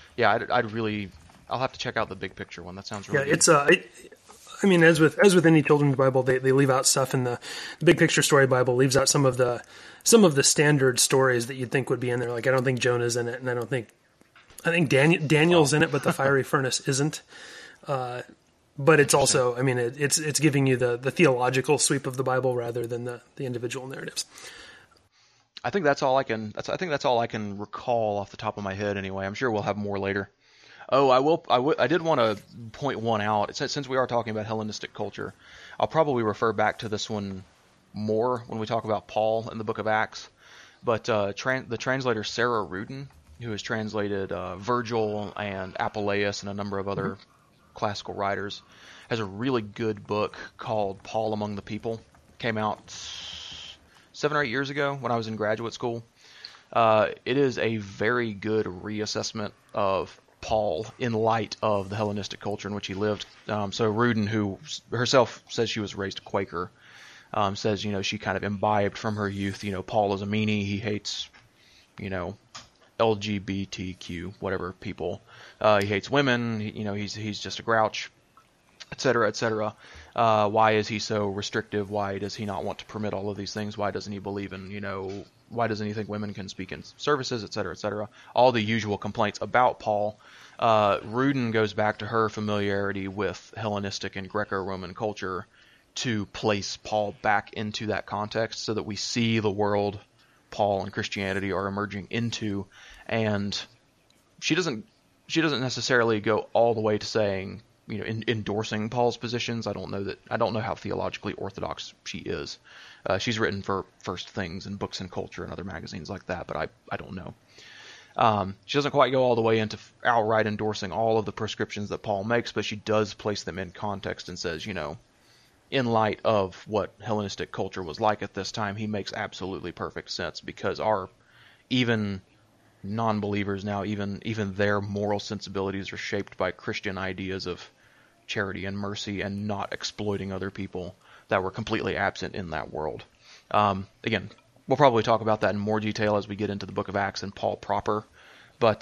have to check out the big picture one. That sounds really good. It's as with any children's Bible, they leave out stuff, and the big picture story Bible leaves out some of the standard stories that you'd think would be in there. Like I don't think Jonah's in it, and I think Daniel's in it, but the fiery furnace isn't. But it's also, it's giving you the theological sweep of the Bible rather than the individual narratives. I think that's all I can recall off the top of my head. Anyway, I'm sure we'll have more later. Oh, I did want to point one out. Since we are talking about Hellenistic culture, I'll probably refer back to this one more when we talk about Paul in the Book of Acts. But the translator Sarah Rudin, who has translated Virgil and Apuleius and a number of other classical writers, has a really good book called Paul Among the People. Came out 7 or 8 years ago when I was in graduate school. It is a very good reassessment of Paul in light of the Hellenistic culture in which he lived. So Rudin, who herself says she was raised Quaker, says, she kind of imbibed from her youth, Paul is a meanie, he hates, LGBTQ, whatever people. He hates women, he's just a grouch, et cetera, et cetera. Why is he so restrictive? Why does he not want to permit all of these things? Why doesn't he believe in, why doesn't he think women can speak in services, et cetera, et cetera? All the usual complaints about Paul. Rudin goes back to her familiarity with Hellenistic and Greco-Roman culture to place Paul back into that context so that we see the world Paul and Christianity are emerging into, and she doesn't necessarily go all the way to saying, endorsing Paul's positions. I don't know how theologically orthodox she is. She's written for First Things and Books and Culture and other magazines like that, but I don't know. She doesn't quite go all the way into outright endorsing all of the prescriptions that Paul makes, but she does place them in context and says, in light of what Hellenistic culture was like at this time, he makes absolutely perfect sense, because our even non-believers now, even their moral sensibilities are shaped by Christian ideas of charity and mercy and not exploiting other people that were completely absent in that world. Again, we'll probably talk about that in more detail as we get into the Book of Acts and Paul proper, but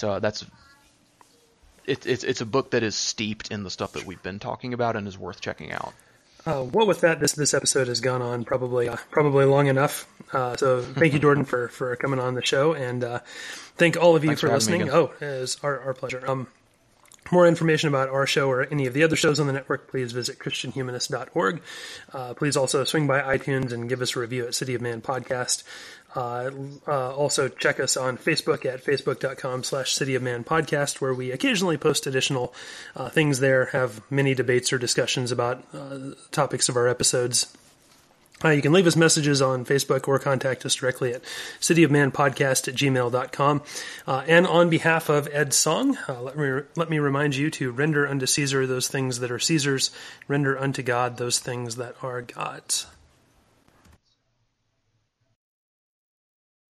it's a book that is steeped in the stuff that we've been talking about and is worth checking out. Well, with that, this episode has gone on probably long enough. So thank you, Jordan, for coming on the show, and thank all of you for listening. It is our pleasure. More information about our show or any of the other shows on the network, please visit christianhumanist.org. Please also swing by iTunes and give us a review at City of Man Podcast. Also check us on Facebook at facebook.com/City of Man Podcast, where we occasionally post additional things there, have mini debates or discussions about topics of our episodes. You can leave us messages on Facebook or contact us directly at cityofmanpodcast@gmail.com. And on behalf of Ed Song, let me remind you to render unto Caesar those things that are Caesar's, render unto God those things that are God's.